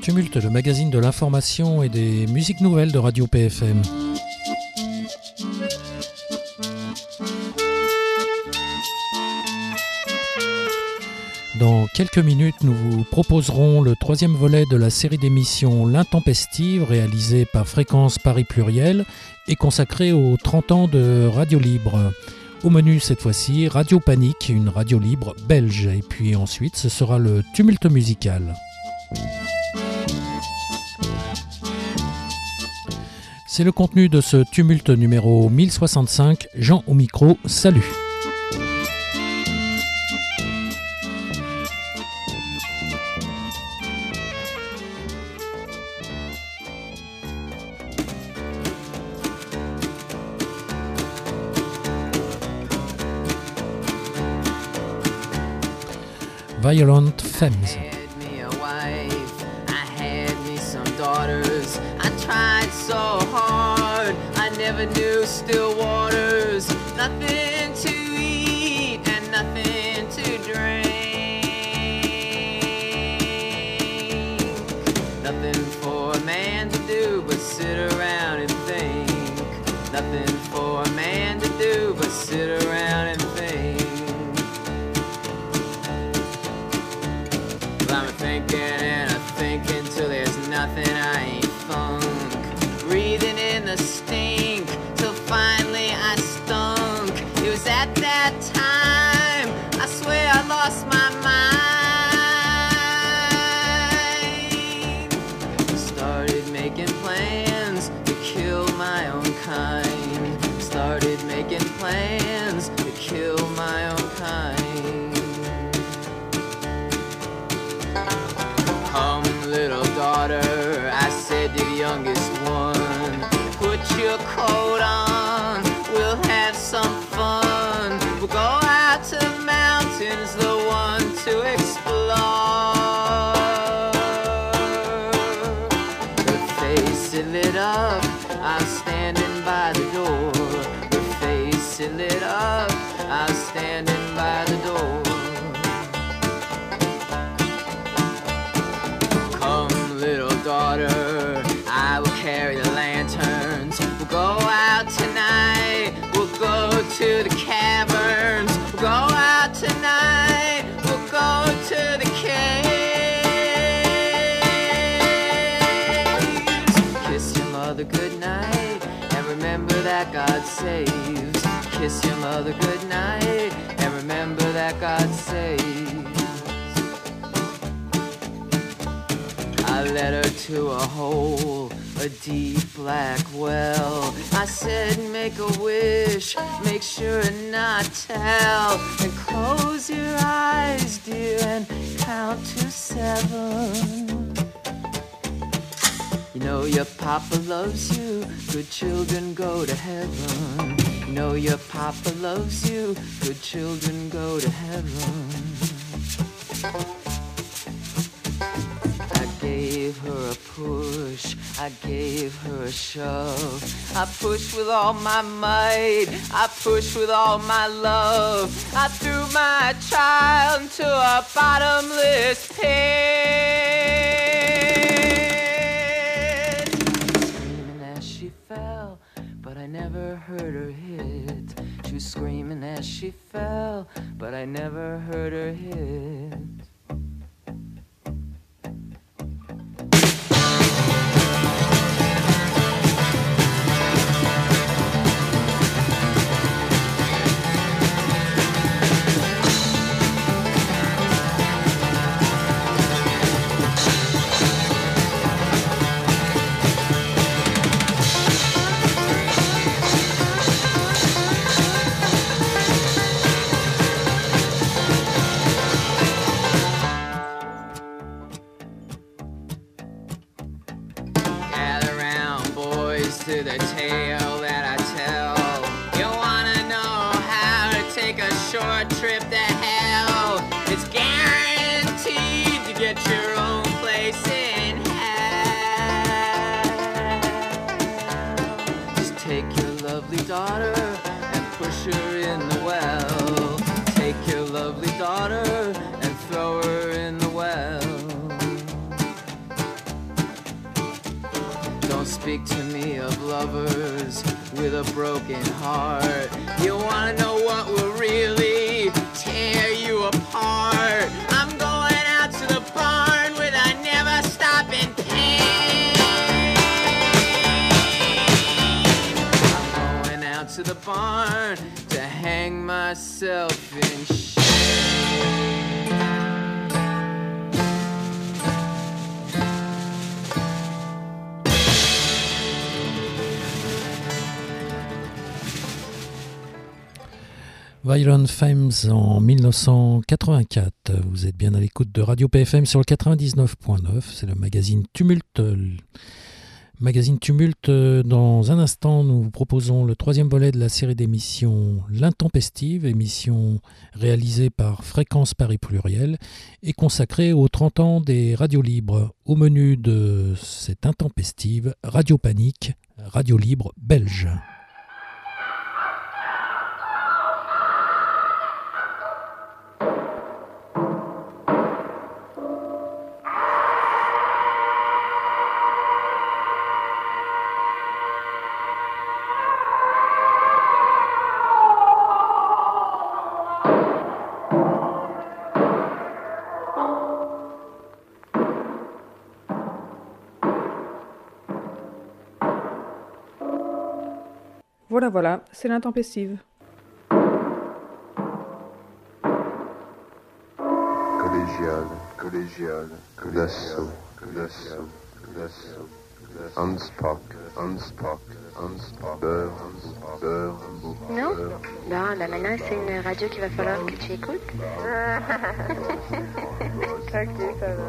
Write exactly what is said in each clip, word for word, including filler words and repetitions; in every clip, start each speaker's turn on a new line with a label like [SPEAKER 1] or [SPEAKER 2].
[SPEAKER 1] Tumulte, le magazine de l'information et des musiques nouvelles de Radio P F M. Dans quelques minutes, nous vous proposerons le troisième volet de la série d'émissions L'Intempestive, réalisée par Fréquence Paris Pluriel et consacrée aux trente ans de Radio Libre. Au menu cette fois-ci, Radio Panique, une radio libre belge. Et puis ensuite, ce sera le tumulte musical. C'est le contenu de ce tumulte numéro mille soixante-cinq. Jean au micro, salut. Violent Femmes.
[SPEAKER 2] So hard, I never knew still waters, nothing to eat and nothing to drink, nothing for a man to do but sit around and think, nothing for a man to do but sit around and think. Well, I'm thinking and I'm thinking till there's nothing I ain't funk. Breathing in the stink till finally I stunk. It was at that time I swear I lost my mind. Started making plans to kill my own kind. Started making plans to kill my own kind. Come, little daughter, I said to the youngest one, put your coat on, we'll have some fun. We'll go out to the mountains, the one to explore. Her face it lit up, I was standing by the door. Her face it lit up, I was standing by the door. Come, little daughter, I will carry the lanterns. We'll go out tonight, we'll go to the caverns. We'll go out tonight, we'll go to the caves. Kiss your mother goodnight, and remember that God saves. Kiss your mother goodnight, and remember that God saves. I led her to a hole, a deep black well. I said make a wish, make sure and not tell. And close your eyes, dear, and count to seven. You know your papa loves you, good children go to heaven. You know your papa loves you, good children go to heaven. I gave her a push, I gave her a shove. I pushed with all my might, I pushed with all my love. I threw my child into a bottomless pit. Screaming as she fell, but I never heard her hit. She was screaming as she fell, but I never heard her hit. To the tale that I tell. You wanna know how to take a short trip to hell? It's guaranteed to get your own place in hell. Just take your lovely daughter and push her in the well. Take your lovely daughter and throw her in the well. Don't speak to me of lovers with a broken heart. You wanna know what will really tear you apart? I'm going out to the barn with a never stopping pain. I'm going out to the barn to hang myself in shame.
[SPEAKER 1] Violent Femmes en dix-neuf cent quatre-vingt-quatre. Vous êtes bien à l'écoute de Radio P F M sur le quatre-vingt-dix-neuf point neuf. C'est le magazine Tumulte. Magazine Tumulte. Dans un instant, nous vous proposons le troisième volet de la série d'émissions L'Intempestive, émission réalisée par Fréquence Paris Pluriel et consacrée aux trente ans des radios libres. Au menu de cette intempestive, Radio Panique, radio libre belge.
[SPEAKER 3] Voilà, voilà, c'est l'intempestive.
[SPEAKER 4] Collégial, collégial, d'assaut, d'assaut, d'assaut, Hanspock, Hanspock, Hanspock, beurre, beurre,
[SPEAKER 5] non? Bon, bah maintenant c'est une radio qu'il va falloir que tu écoutes. Ok, ça va.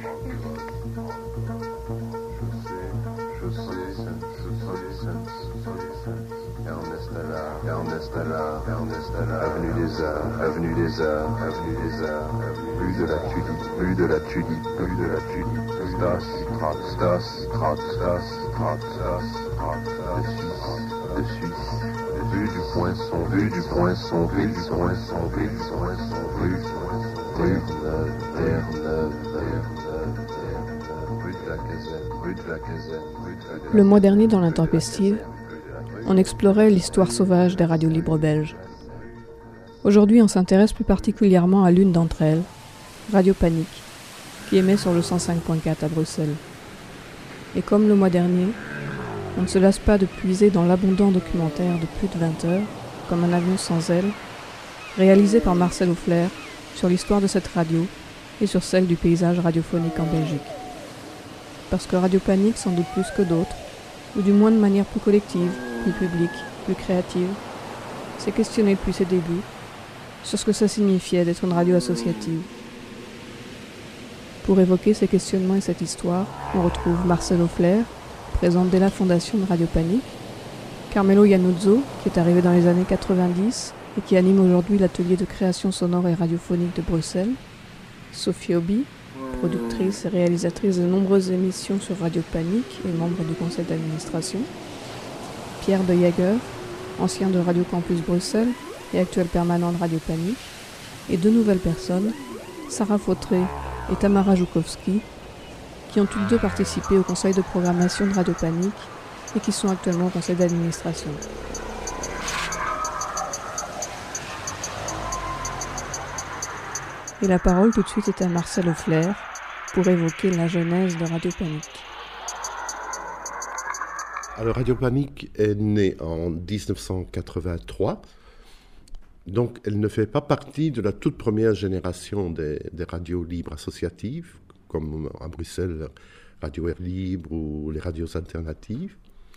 [SPEAKER 4] Je sais, je sais, je sais, Ernest Allard, Ernest Allard, Ernest Allard, avenue des Arts, avenue des Arts, avenue des Arts, rue de la Tulipe, rue de la Tulipe, rue de la Tulipe, Stas, Strat, Stas, Strat, Stas, Strat, Stas, Strat, de Suisse, de Suisse, rue du Poinçon, rue du Poinçon, rue du Poinçon, rue du Poinçon, rue, rue Neuve, Terre-Neuve, Terre-Neuve, Terre-Neuve, rue de la Caserne, rue de la Caserne, rue de la Caserne.
[SPEAKER 3] Le mois dernier, dans l'intempestive, on explorait l'histoire sauvage des radios libres belges. Aujourd'hui, on s'intéresse plus particulièrement à l'une d'entre elles, Radio Panique, qui émet sur le cent cinq point quatre à Bruxelles. Et comme le mois dernier, on ne se lasse pas de puiser dans l'abondant documentaire de plus de vingt heures, comme un avion sans ailes, réalisé par Marcel Auffler sur l'histoire de cette radio et sur celle du paysage radiophonique en Belgique. Parce que Radio Panique, sans doute plus que d'autres, ou du moins de manière plus collective, plus publique, plus créative, s'est questionné depuis ses débuts sur ce que ça signifiait d'être une radio associative. Pour évoquer ces questionnements et cette histoire, on retrouve Marcel Auffler, présent dès la fondation de Radio Panique, Carmelo Iannuzzo, qui est arrivé dans les années quatre-vingt-dix et qui anime aujourd'hui l'atelier de création sonore et radiophonique de Bruxelles, Sophie Obi, productrice et réalisatrice de nombreuses émissions sur Radio Panique et membre du conseil d'administration, Pierre de Jager, ancien de Radio Campus Bruxelles et actuel permanent de Radio Panique, et deux nouvelles personnes, Sarah Fautré et Tamara Joukowski, qui ont toutes deux participé au conseil de programmation de Radio Panique et qui sont actuellement au conseil d'administration. Et la parole tout de suite est à Marcel Auffler pour évoquer la genèse de Radio Panique.
[SPEAKER 6] Alors Radio Panique est née en dix-neuf cent quatre-vingt-trois, donc elle ne fait pas partie de la toute première génération des, des radios libres associatives, comme à Bruxelles, Radio Air Libre ou les radios alternatives.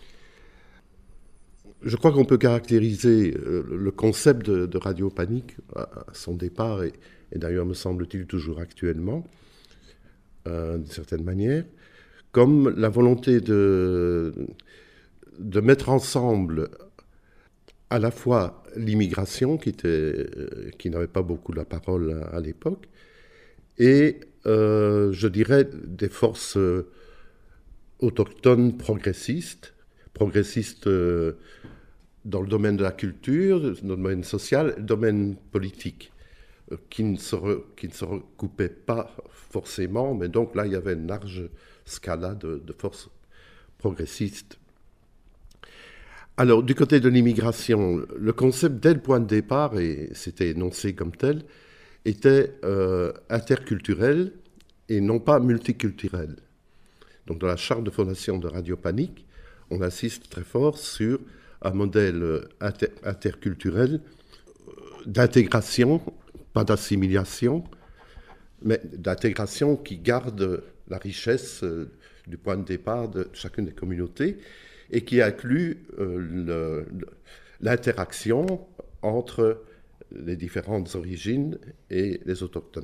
[SPEAKER 6] Je crois qu'on peut caractériser le concept de, de Radio Panique à son départ, et, et d'ailleurs me semble-t-il toujours actuellement, euh, d'une certaine manière, comme la volonté de, de mettre ensemble à la fois l'immigration, qui, était, qui n'avait pas beaucoup la parole à, à l'époque, et euh, je dirais des forces autochtones progressistes, progressistes euh, dans le domaine de la culture, dans le domaine social, le domaine politique, euh, qui, ne se re, qui ne se recoupaient pas forcément, mais donc là il y avait une large scala de, de forces progressiste. Alors, du côté de l'immigration, le concept dès le point de départ, et c'était énoncé comme tel, était euh, interculturel et non pas multiculturel. Donc, dans la charte de fondation de Radio Panique, on insiste très fort sur un modèle inter- interculturel d'intégration, pas d'assimilation, mais d'intégration qui garde la richesse euh, du point de départ de chacune des communautés et qui inclut euh, le, le, l'interaction entre les différentes origines et les autochtones.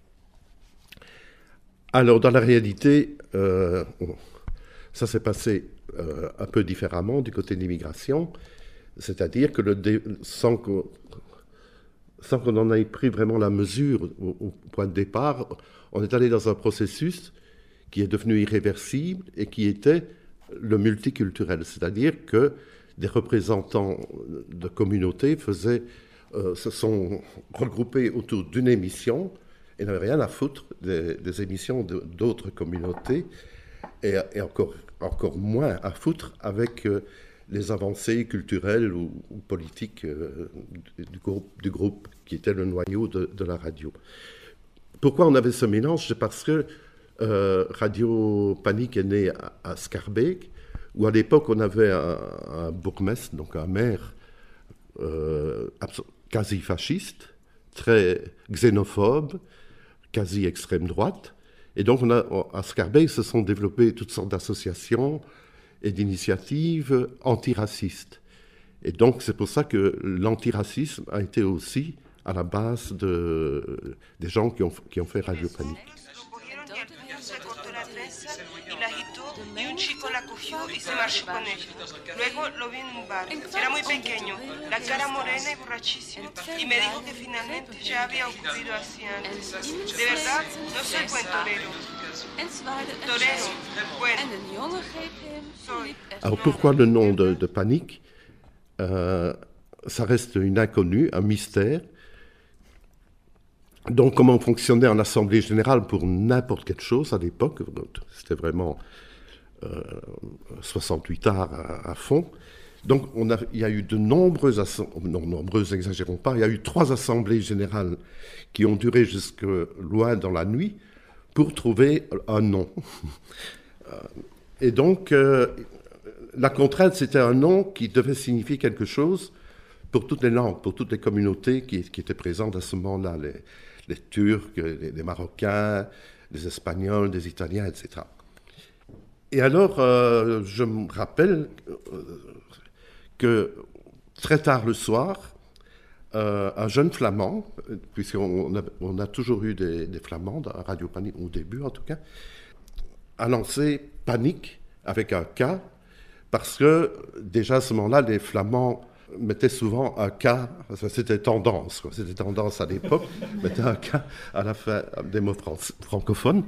[SPEAKER 6] Alors, dans la réalité, euh, ça s'est passé euh, un peu différemment du côté de l'immigration, c'est-à-dire que le dé- sans, que, sans qu'on en ait pris vraiment la mesure au, au point de départ, on est allé dans un processus qui est devenu irréversible et qui était le multiculturel, c'est-à-dire que des représentants de communautés faisaient, euh, se sont regroupés autour d'une émission et n'avaient rien à foutre des, des émissions de, d'autres communautés et, et encore, encore moins à foutre avec euh, les avancées culturelles ou, ou politiques euh, du, groupe, du groupe qui était le noyau de, de la radio. Pourquoi on avait ce mélange ? C'est parce que Euh, Radio Panique est né à, à Schaerbeek, où à l'époque on avait un, un bourgmestre, donc un maire euh, quasi fasciste, très xénophobe, quasi extrême droite. Et donc on a, à Schaerbeek se sont développées toutes sortes d'associations et d'initiatives antiracistes. Et donc c'est pour ça que l'antiracisme a été aussi à la base de, des gens qui ont, qui ont fait Radio Panique.
[SPEAKER 7] Y un chico la cogió y se marchó con ella. Luego lo vi en un bar. Era muy pequeño, la cara morena y borrachísimo. Y me dijo que finalmente ya había ocurrido así antes. De verdad, no soy buen torero. Torero, bueno. Soy.
[SPEAKER 6] Alors pourquoi le nom de, de Panique ? euh, Ça reste une inconnue, un mystère. Donc comment fonctionnait en assemblée générale pour n'importe quelle chose à l'époque, c'était vraiment euh, soixante-huit arts à, à fond. Donc on a, il y a eu de nombreuses, assemblées, non nombreuses, n'exagérons pas, il y a eu trois assemblées générales qui ont duré jusque loin dans la nuit pour trouver un nom. Et donc euh, la contrainte, c'était un nom qui devait signifier quelque chose pour toutes les langues, pour toutes les communautés qui, qui étaient présentes à ce moment-là, les, les Turcs, les, les Marocains, les Espagnols, les Italiens, et cetera. Et alors, euh, je me rappelle euh, que très tard le soir, euh, un jeune flamand, puisqu'on a, on a toujours eu des, des flamands à Radio Panique, au début en tout cas, a lancé Panique avec un K, parce que déjà à ce moment-là, les flamands mettaient souvent un K, c'était tendance, quoi, c'était tendance à l'époque, mettaient un K à la fin des mots fran- francophones.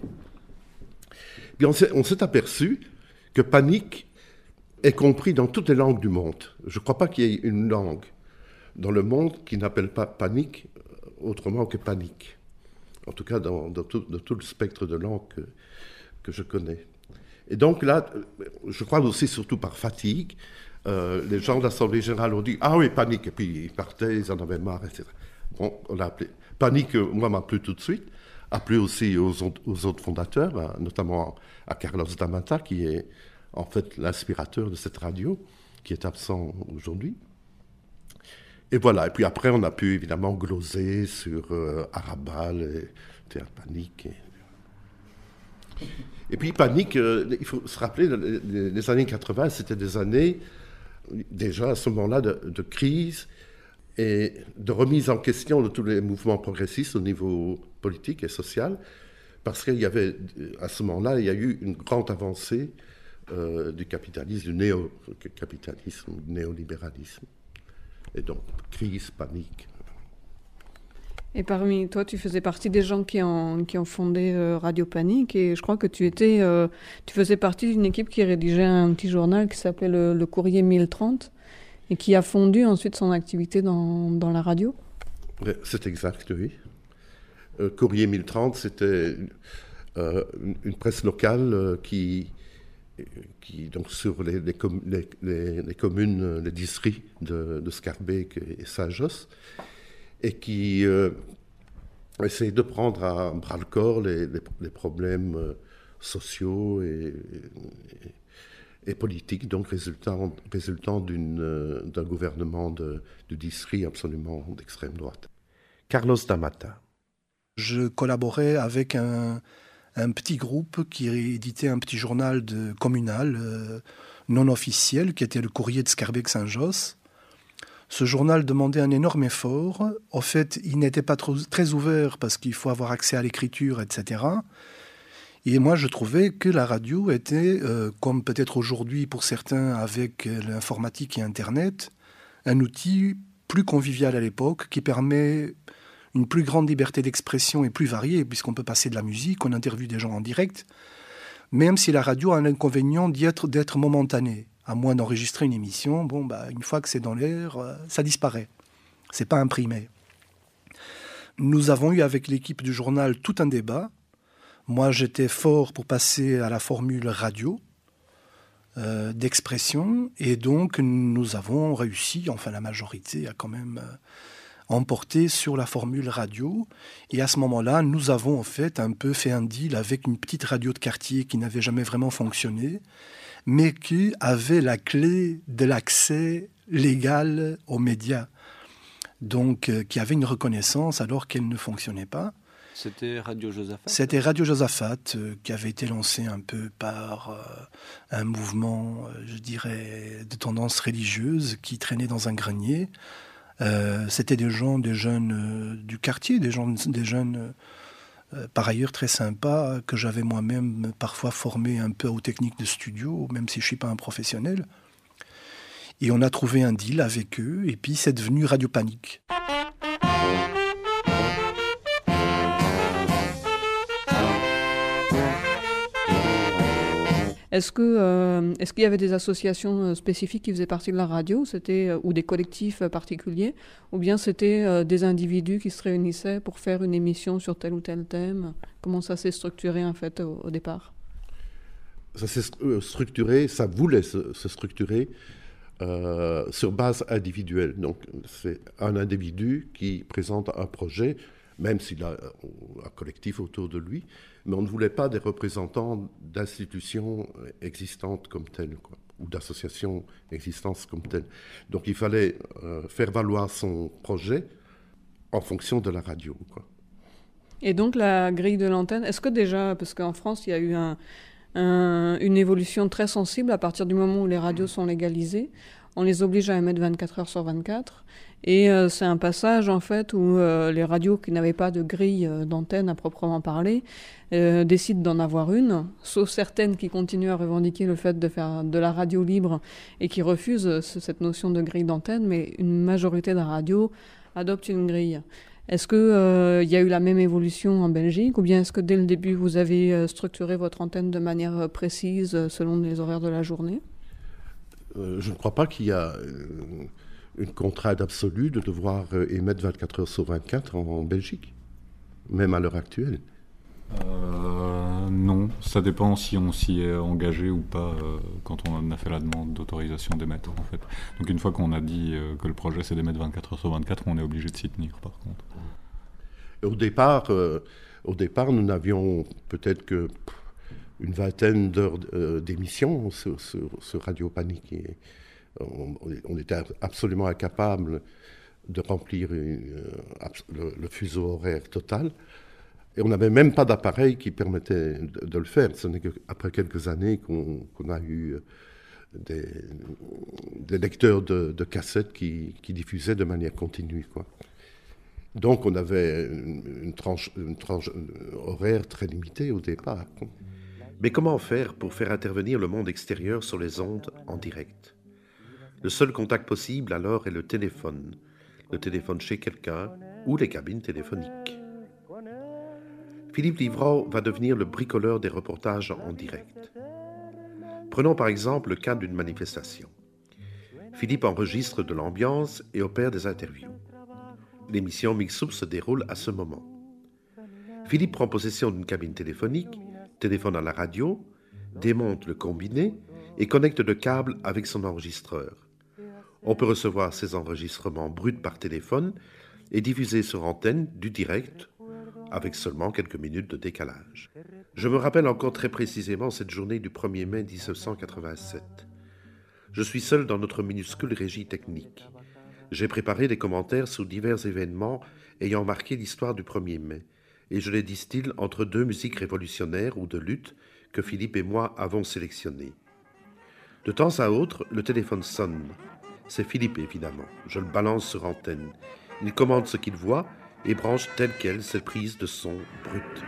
[SPEAKER 6] Puis on s'est, on s'est aperçu que Panique est compris dans toutes les langues du monde. Je ne crois pas qu'il y ait une langue dans le monde qui n'appelle pas Panique autrement que Panique. En tout cas, dans, dans, tout, dans tout le spectre de langues que, que je connais. Et donc là, je crois aussi surtout par fatigue, euh, les gens de l'Assemblée générale ont dit « Ah oui, Panique !» Et puis ils partaient, ils en avaient marre, et cetera. Bon, on l'a appelé. Panique, moi, m'a plu tout de suite. A plu aussi aux, aux autres fondateurs, notamment à Carlos Damata, qui est en fait l'inspirateur de cette radio, qui est absent aujourd'hui. Et voilà, et puis après, on a pu évidemment gloser sur euh, Arabal, et Théâtre Panique. Et, et puis Panique, euh, il faut se rappeler, les, les années quatre-vingts, c'était des années, déjà à ce moment-là, de, de crise et de remise en question de tous les mouvements progressistes au niveau politique et social, parce qu'il y avait, à ce moment-là, il y a eu une grande avancée euh, du capitalisme, du néo-capitalisme, du néolibéralisme. Et donc, crise, panique.
[SPEAKER 3] Et parmi toi, tu faisais partie des gens qui ont, qui ont fondé euh, Radio Panique, et je crois que tu étais, euh, tu faisais partie d'une équipe qui rédigeait un petit journal qui s'appelait le, le Courrier mille trente, et qui a fondu ensuite son activité dans, dans la radio.
[SPEAKER 6] C'est exact, oui. Euh, Courrier mille trente, c'était euh, une, une presse locale euh, qui, qui, donc sur les, les, com- les, les, les communes, les districts de, de Scarbeck et Saint-Josse, et qui euh, essaye de prendre à bras-le-corps les, les, les problèmes euh, sociaux et, et, et politiques, donc résultant, résultant d'une, euh, d'un gouvernement de, de district absolument d'extrême droite.
[SPEAKER 8] Carlos Damata.
[SPEAKER 9] Je collaborais avec un, un petit groupe qui éditait un petit journal de, communal euh, non officiel, qui était le Courrier de Scarbeck-Saint-Josse. Ce journal demandait un énorme effort. Au fait, il n'était pas trop, très ouvert parce qu'il faut avoir accès à l'écriture, et cetera. Et moi, je trouvais que la radio était, euh, comme peut-être aujourd'hui pour certains avec l'informatique et Internet, un outil plus convivial à l'époque qui permet une plus grande liberté d'expression et plus variée, puisqu'on peut passer de la musique, on interviewe des gens en direct, même si la radio a l'inconvénient d'être, d'être momentanée. À moins d'enregistrer une émission, bon, bah, une fois que c'est dans l'air, euh, ça disparaît. C'est pas imprimé. Nous avons eu avec l'équipe du journal tout un débat. Moi, j'étais fort pour passer à la formule radio euh, d'expression, et donc nous avons réussi, enfin la majorité a quand même euh, emporté sur la formule radio. Et à ce moment-là, nous avons en fait un peu fait un deal avec une petite radio de quartier qui n'avait jamais vraiment fonctionné, mais qui avait la clé de l'accès légal aux médias, donc euh, qui avait une reconnaissance alors qu'elle ne fonctionnait pas.
[SPEAKER 10] C'était Radio Josaphat.
[SPEAKER 9] C'était Radio Josaphat, euh, qui avait été lancé un peu par euh, un mouvement, euh, je dirais, de tendance religieuse qui traînait dans un grenier. Euh, c'était des gens, des jeunes euh, du quartier, des, gens, des jeunes... Euh, par ailleurs très sympa, que j'avais moi-même parfois formé un peu aux techniques de studio, même si je ne suis pas un professionnel. Et on a trouvé un deal avec eux, et puis c'est devenu Radio Panique.
[SPEAKER 3] Est-ce que, euh, est-ce qu'il y avait des associations spécifiques qui faisaient partie de la radio, c'était, ou des collectifs particuliers, ou bien c'était euh, des individus qui se réunissaient pour faire une émission sur tel ou tel thème? Comment ça s'est structuré en fait au, au départ?
[SPEAKER 6] Ça s'est structuré, ça voulait se, se structurer euh, sur base individuelle. Donc c'est un individu qui présente un projet, même s'il a un collectif autour de lui, mais on ne voulait pas des représentants d'institutions existantes comme telles, quoi, ou d'associations existantes comme telles. Donc il fallait euh, faire valoir son projet en fonction de la radio, quoi.
[SPEAKER 3] Et donc la grille de l'antenne, est-ce que déjà, parce qu'en France il y a eu un, un, une évolution très sensible à partir du moment où les radios sont légalisées, on les oblige à émettre vingt-quatre heures sur vingt-quatre, et euh, c'est un passage en fait où euh, les radios qui n'avaient pas de grille euh, d'antenne à proprement parler euh, décident d'en avoir une, sauf certaines qui continuent à revendiquer le fait de faire de la radio libre et qui refusent euh, cette notion de grille d'antenne, mais une majorité de radios adoptent une grille. Est-ce qu'il euh, y a eu la même évolution en Belgique, ou bien est-ce que dès le début vous avez euh, structuré votre antenne de manière euh, précise euh, selon les horaires de la journée ?
[SPEAKER 6] euh, Je ne crois pas qu'il y a euh, une contrainte absolue de devoir euh, émettre vingt-quatre heures sur vingt-quatre en, en Belgique, même à l'heure actuelle.
[SPEAKER 11] Euh, non, ça dépend si on s'y est engagé ou pas euh, quand on a fait la demande d'autorisation d'émettre en fait. Donc une fois qu'on a dit euh, que le projet c'est d'émettre vingt-quatre heures sur vingt-quatre, on est obligé de s'y tenir par contre.
[SPEAKER 6] Au départ, euh, au départ nous n'avions peut-être que une vingtaine d'heures euh, d'émissions sur, sur, sur Radio Panique. Et on, on était absolument incapable de remplir une, euh, le, le fuseau horaire total. Et on n'avait même pas d'appareil qui permettait de, de le faire. Ce n'est qu'après quelques années qu'on, qu'on a eu des, des lecteurs de, de cassettes qui, qui diffusaient de manière continue, quoi. Donc on avait une, une, tranche, une tranche horaire très limitée au départ.
[SPEAKER 8] Mais comment faire pour faire intervenir le monde extérieur sur les ondes en direct ? Le seul contact possible alors est le téléphone. Le téléphone chez quelqu'un ou les cabines téléphoniques. Philippe Livrault va devenir le bricoleur des reportages en direct. Prenons par exemple le cas d'une manifestation. Philippe enregistre de l'ambiance et opère des interviews. L'émission Mix-Up se déroule à ce moment. Philippe prend possession d'une cabine téléphonique, téléphone à la radio, démonte le combiné et connecte le câble avec son enregistreur. On peut recevoir ces enregistrements bruts par téléphone et diffuser sur antenne du direct avec seulement quelques minutes de décalage. Je me rappelle encore très précisément cette journée du premier mai dix-neuf cent quatre-vingt-sept. Je suis seul dans notre minuscule régie technique. J'ai préparé des commentaires sur divers événements ayant marqué l'histoire du premier mai, et je les distille entre deux musiques révolutionnaires ou de lutte que Philippe et moi avons sélectionnées. De temps à autre, le téléphone sonne. C'est Philippe, évidemment. Je le balance sur antenne. Il commande ce qu'il voit et branche telle quelle cette prise de son brute.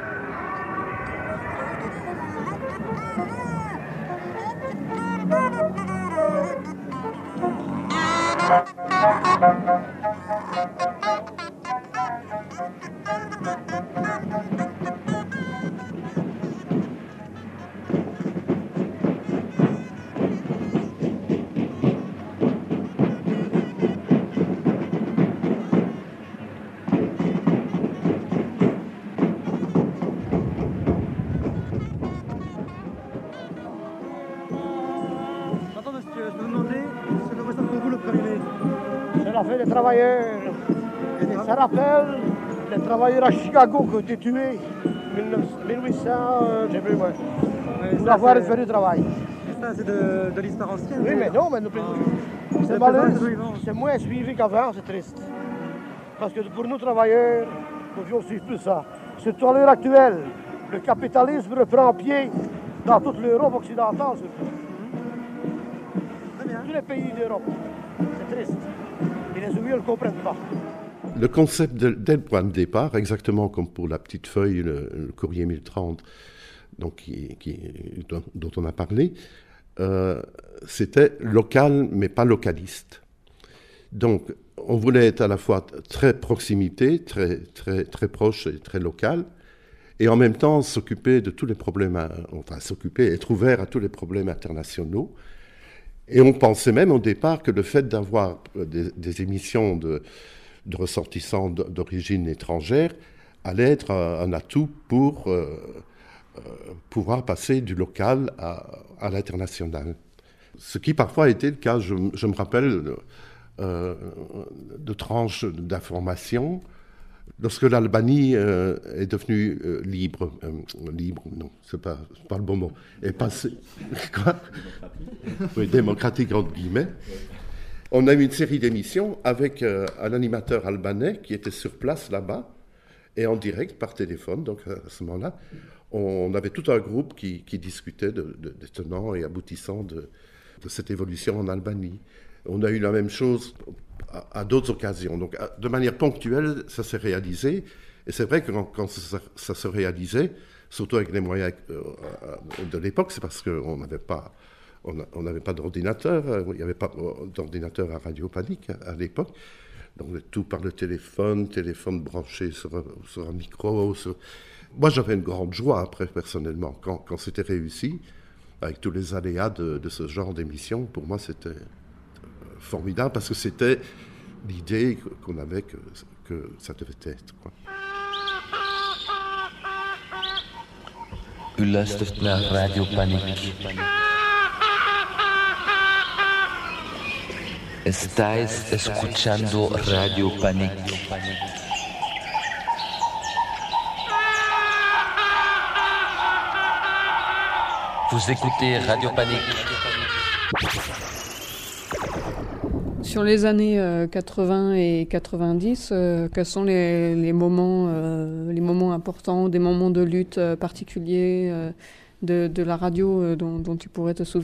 [SPEAKER 12] Les travailleurs. Ça rappelle les travailleurs à Chicago qui ont été tués en mille huit cents, euh, j'ai plus, ouais, pour avoir fait du travail.
[SPEAKER 13] Et ça, c'est de, de l'histoire ancienne?
[SPEAKER 12] Oui, mais non, mais nous, c'est malheureux, c'est moins suivi qu'avant, c'est triste. Parce que pour nous travailleurs, nous devons suivre plus ça. Surtout à l'heure actuelle, le capitalisme reprend pied dans toute l'Europe occidentale, surtout. Tous les pays d'Europe. C'est triste. Et les ouvriers ne le comprennent pas.
[SPEAKER 6] Le concept de, dès le point de départ, exactement comme pour la petite feuille, le, le courrier mille trente, donc qui, qui, dont, dont on a parlé, euh, c'était local mais pas localiste. Donc on voulait être à la fois très proximité, très, très, très proche et très local, et en même temps s'occuper de tous les problèmes, à, enfin s'occuper, être ouvert à tous les problèmes internationaux. Et on pensait même au départ que le fait d'avoir des, des émissions de, de ressortissants d'origine étrangère allait être un, un atout pour euh, euh, pouvoir passer du local à, à l'international. Ce qui parfois a été le cas, je, je me rappelle euh, de tranches d'informations. Lorsque l'Albanie euh, est devenue euh, libre, euh, libre, non, c'est pas, c'est pas le bon mot, est passée, quoi ? Oui, démocratique entre guillemets. On a eu une série d'émissions avec euh, un animateur albanais qui était sur place là-bas et en direct par téléphone. Donc à ce moment-là, on avait tout un groupe qui, qui discutait de, de, des tenants et aboutissants de, de cette évolution en Albanie. On a eu la même chose à, à d'autres occasions. Donc, à, de manière ponctuelle, ça s'est réalisé. Et c'est vrai que quand, quand ça, ça se réalisait, surtout avec les moyens euh, de l'époque, c'est parce qu'on n'avait pas, on n'avait pas d'ordinateur. Il n'y avait pas d'ordinateur à Radio Panique à, à l'époque. Donc, tout par le téléphone, téléphone branché sur, sur un micro. Sur... Moi, j'avais une grande joie, après, personnellement, quand, quand c'était réussi, avec tous les aléas de, de ce genre d'émission. Pour moi, c'était formidable parce que c'était l'idée qu'on avait que, que ça devait être, quoi.
[SPEAKER 14] U luistert naar Radio Paniek. Estáis escuchando Radio Paniek. Vous écoutez Radio Paniek.
[SPEAKER 3] Sur les années euh, quatre-vingts et quatre-vingt-dix, euh, quels sont les, les, moments, euh, les moments importants, des moments de lutte euh, particuliers euh, de, de la radio euh, dont, dont tu pourrais te souvenir ?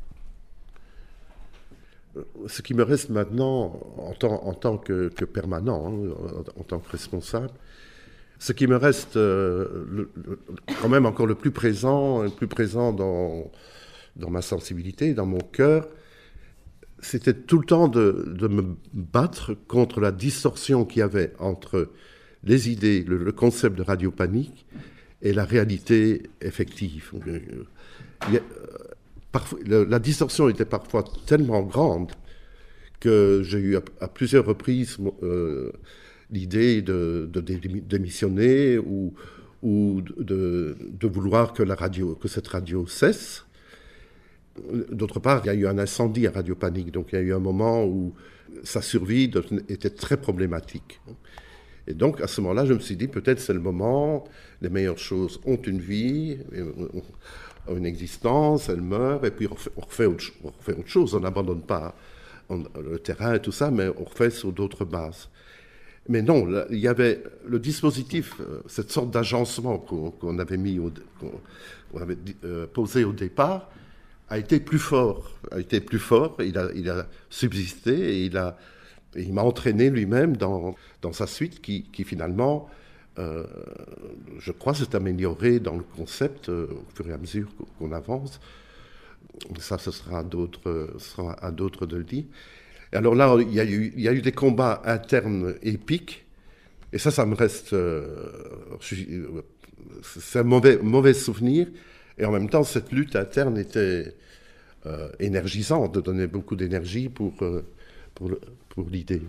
[SPEAKER 6] Ce qui me reste maintenant en tant, en tant que, que permanent, hein, en, en tant que responsable, ce qui me reste euh, le, le, quand même encore le plus présent, le plus présent dans, dans ma sensibilité, dans mon cœur, c'était tout le temps de, de me battre contre la distorsion qu'il y avait entre les idées, le, le concept de Radio Panique et la réalité effective. Il y a, parfois, le, la distorsion était parfois tellement grande que j'ai eu à, à plusieurs reprises euh, l'idée de, de démissionner ou, ou de, de vouloir que, la radio, que cette radio cesse. D'autre part, il y a eu un incendie à Radio Panique, donc il y a eu un moment où sa survie était très problématique. Et donc, à ce moment-là, je me suis dit, peut-être c'est le moment, les meilleures choses ont une vie, ont une existence, elles meurent, et puis on refait, on refait, autre, on refait autre chose, on n'abandonne pas on, le terrain et tout ça, mais on refait sur d'autres bases. Mais non, là, il y avait le dispositif, cette sorte d'agencement qu'on, qu'on avait mis, au, qu'on, qu'on avait euh, posé au départ, a été plus fort, a été plus fort, il a, il a subsisté et il, a, et il m'a entraîné lui-même dans, dans sa suite qui, qui finalement, euh, je crois, s'est améliorée dans le concept euh, au fur et à mesure qu'on avance. Ça, ce sera à d'autres, ce sera à d'autres de le dire. Et alors là, il y a eu, il y a eu des combats internes épiques, et ça, ça me reste, euh, c'est un mauvais, mauvais souvenir. Et en même temps, cette lutte interne était euh, énergisante, donnait beaucoup d'énergie pour, euh, pour, le, pour l'idée.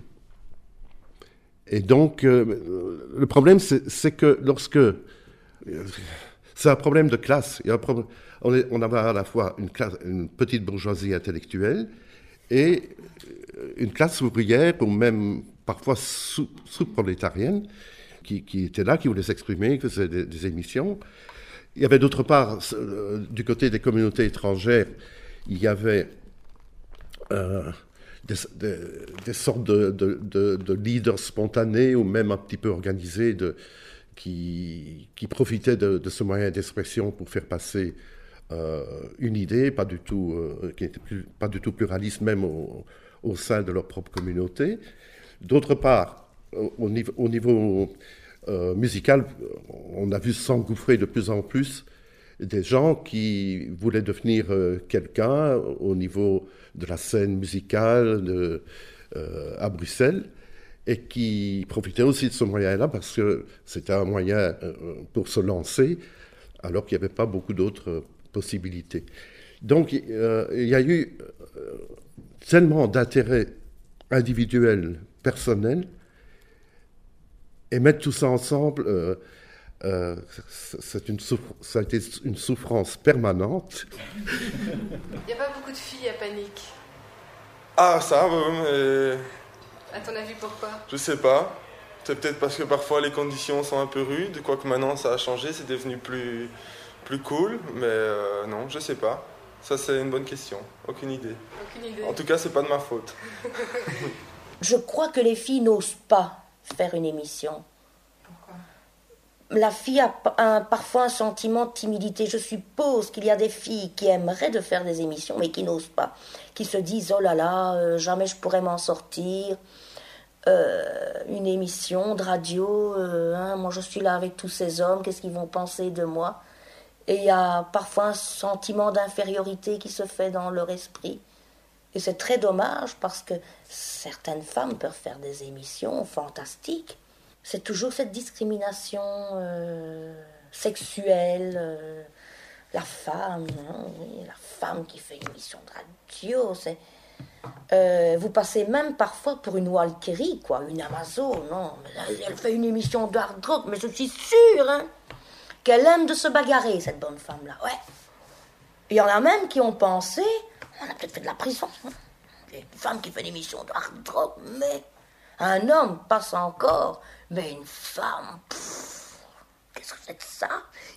[SPEAKER 6] Et donc, euh, le problème, c'est, c'est que lorsque... Euh, c'est un problème de classe. Il y a un problème, on, est, on avait à la fois une, classe, une petite bourgeoisie intellectuelle et une classe ouvrière, ou même parfois sous, sous-prolétarienne, qui, qui était là, qui voulait s'exprimer, qui faisait des, des émissions. Il y avait d'autre part, euh, du côté des communautés étrangères, il y avait euh, des, des, des sortes de, de, de, de leaders spontanés ou même un petit peu organisés de, qui, qui profitaient de, de ce moyen d'expression pour faire passer euh, une idée, pas du tout, euh, qui n'était plus, pas du tout pluraliste même au, au sein de leur propre communauté. D'autre part, au, au niveau... Au niveau Euh, musical, on a vu s'engouffrer de plus en plus des gens qui voulaient devenir euh, quelqu'un au niveau de la scène musicale de, euh, à Bruxelles et qui profitaient aussi de ce moyen-là parce que c'était un moyen euh, pour se lancer alors qu'il n'y avait pas beaucoup d'autres possibilités. Donc euh, il y a eu euh, tellement d'intérêts individuels, personnels. Et mettre tout ça ensemble, euh, euh, c'est une souffr- ça a été une souffrance permanente.
[SPEAKER 15] Il n'y a pas beaucoup de filles à Panique.
[SPEAKER 16] Ah, ça, mais...
[SPEAKER 15] À ton avis, pourquoi ?
[SPEAKER 16] Je sais pas. C'est peut-être parce que parfois les conditions sont un peu rudes, quoique maintenant ça a changé, c'est devenu plus, plus cool, mais euh, non, je sais pas. Ça, c'est une bonne question. Aucune idée.
[SPEAKER 15] Aucune idée.
[SPEAKER 16] En tout cas, c'est pas de ma faute.
[SPEAKER 17] Je crois que les filles n'osent pas faire une émission.
[SPEAKER 15] Pourquoi ?
[SPEAKER 17] La fille a un, parfois un sentiment de timidité. Je suppose qu'il y a des filles qui aimeraient de faire des émissions, mais qui n'osent pas, qui se disent « Oh là là, euh, jamais je pourrais m'en sortir. Euh, une émission de radio, euh, hein, moi je suis là avec tous ces hommes, qu'est-ce qu'ils vont penser de moi ?» Et il y a parfois un sentiment d'infériorité qui se fait dans leur esprit. Et c'est très dommage parce que certaines femmes peuvent faire des émissions fantastiques. C'est toujours cette discrimination euh, sexuelle. Euh, la femme, hein, oui, la femme qui fait une émission de radio. C'est, euh, vous passez même parfois pour une Walkyrie, quoi, une Amazon. Non, elle fait une émission de hard rock, mais je suis sûre hein, qu'elle aime de se bagarrer, cette bonne femme-là. Ouais. Il y en a même qui ont pensé... On a peut-être fait de la prison. Hein. Une femme qui fait des missions de hard rock, mais un homme passe encore. Mais une femme, pff, qu'est-ce que c'est que ça?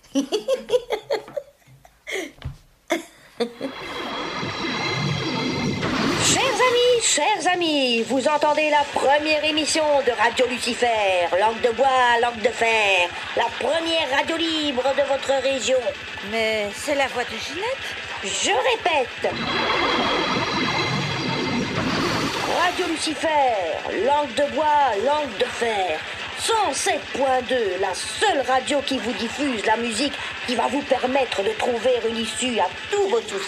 [SPEAKER 18] Chers amis, chers amis, vous entendez la première émission de Radio Lucifer, langue de bois, langue de fer, la première radio libre de votre région.
[SPEAKER 19] Mais c'est la voix de Ginette.
[SPEAKER 18] Je répète. Radio Lucifer, langue de bois, langue de fer. cent sept point deux, la seule radio qui vous diffuse la musique qui va vous permettre de trouver une issue à tous vos soucis.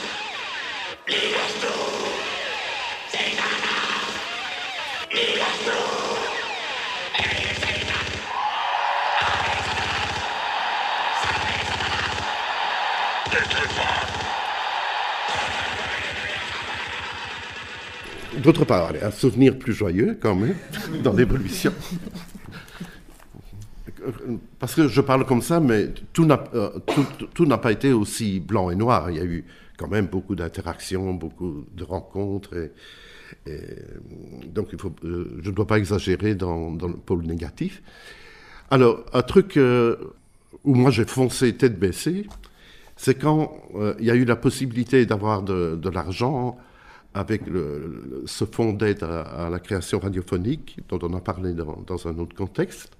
[SPEAKER 6] D'autre part, allez, un souvenir plus joyeux quand même, dans l'évolution. parce que je parle comme ça, mais tout n'a, euh, tout, tout n'a pas été aussi blanc et noir. Il y a eu quand même beaucoup d'interactions, beaucoup de rencontres. Et, et donc, il faut, euh, je ne dois pas exagérer dans, dans le pôle négatif. Alors, un truc euh, où moi j'ai foncé tête baissée, c'est quand euh, il y a eu la possibilité d'avoir de, de l'argent avec le, le, ce fonds d'aide à, à la création radiophonique, dont on a parlé dans, dans un autre contexte.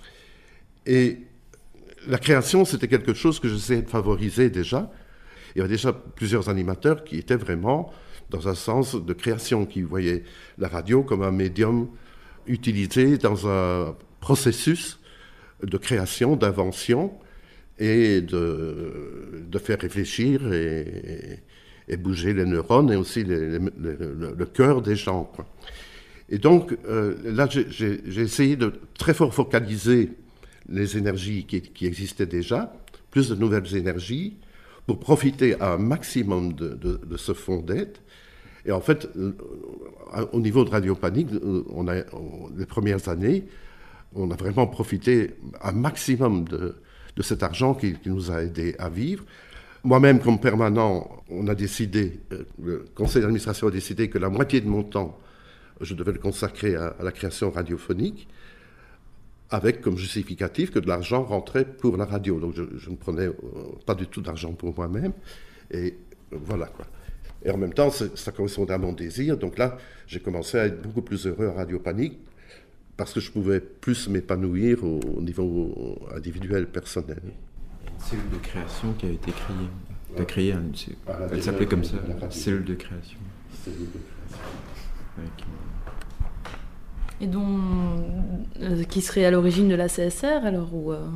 [SPEAKER 6] Et la création, c'était quelque chose que j'essayais de favoriser déjà. Il y avait déjà plusieurs animateurs qui étaient vraiment dans un sens de création, qui voyaient la radio comme un médium utilisé dans un processus de création, d'invention, et de, de faire réfléchir et, et bouger les neurones et aussi les, les, les, le, le cœur des gens, quoi. Et donc, euh, là, j'ai, j'ai, j'ai essayé de très fort focaliser les énergies qui, qui existaient déjà, plus de nouvelles énergies, pour profiter à un maximum de, de, de ce fonds d'aide. Et en fait, au niveau de Radio Panique, on a, on, les premières années, on a vraiment profité un maximum de, de cet argent qui, qui nous a aidés à vivre. Moi-même, comme permanent, on a décidé, le conseil d'administration a décidé que la moitié de mon temps, je devais le consacrer à, à la création radiophonique, avec comme justificatif que de l'argent rentrait pour la radio. Donc je, je ne prenais pas du tout d'argent pour moi-même. Et voilà, quoi. Et en même temps, ça correspondait à mon désir. Donc là, j'ai commencé à être beaucoup plus heureux à Radio Panique, parce que je pouvais plus m'épanouir au, au niveau individuel, personnel.
[SPEAKER 20] Une cellule de création qui a été créée. Tu as créé un, elle elle s'appelait comme ça, cellule de création. Cellule de création. Avec...
[SPEAKER 21] Et donc, euh, qui serait à l'origine de la C S R, alors ou, euh...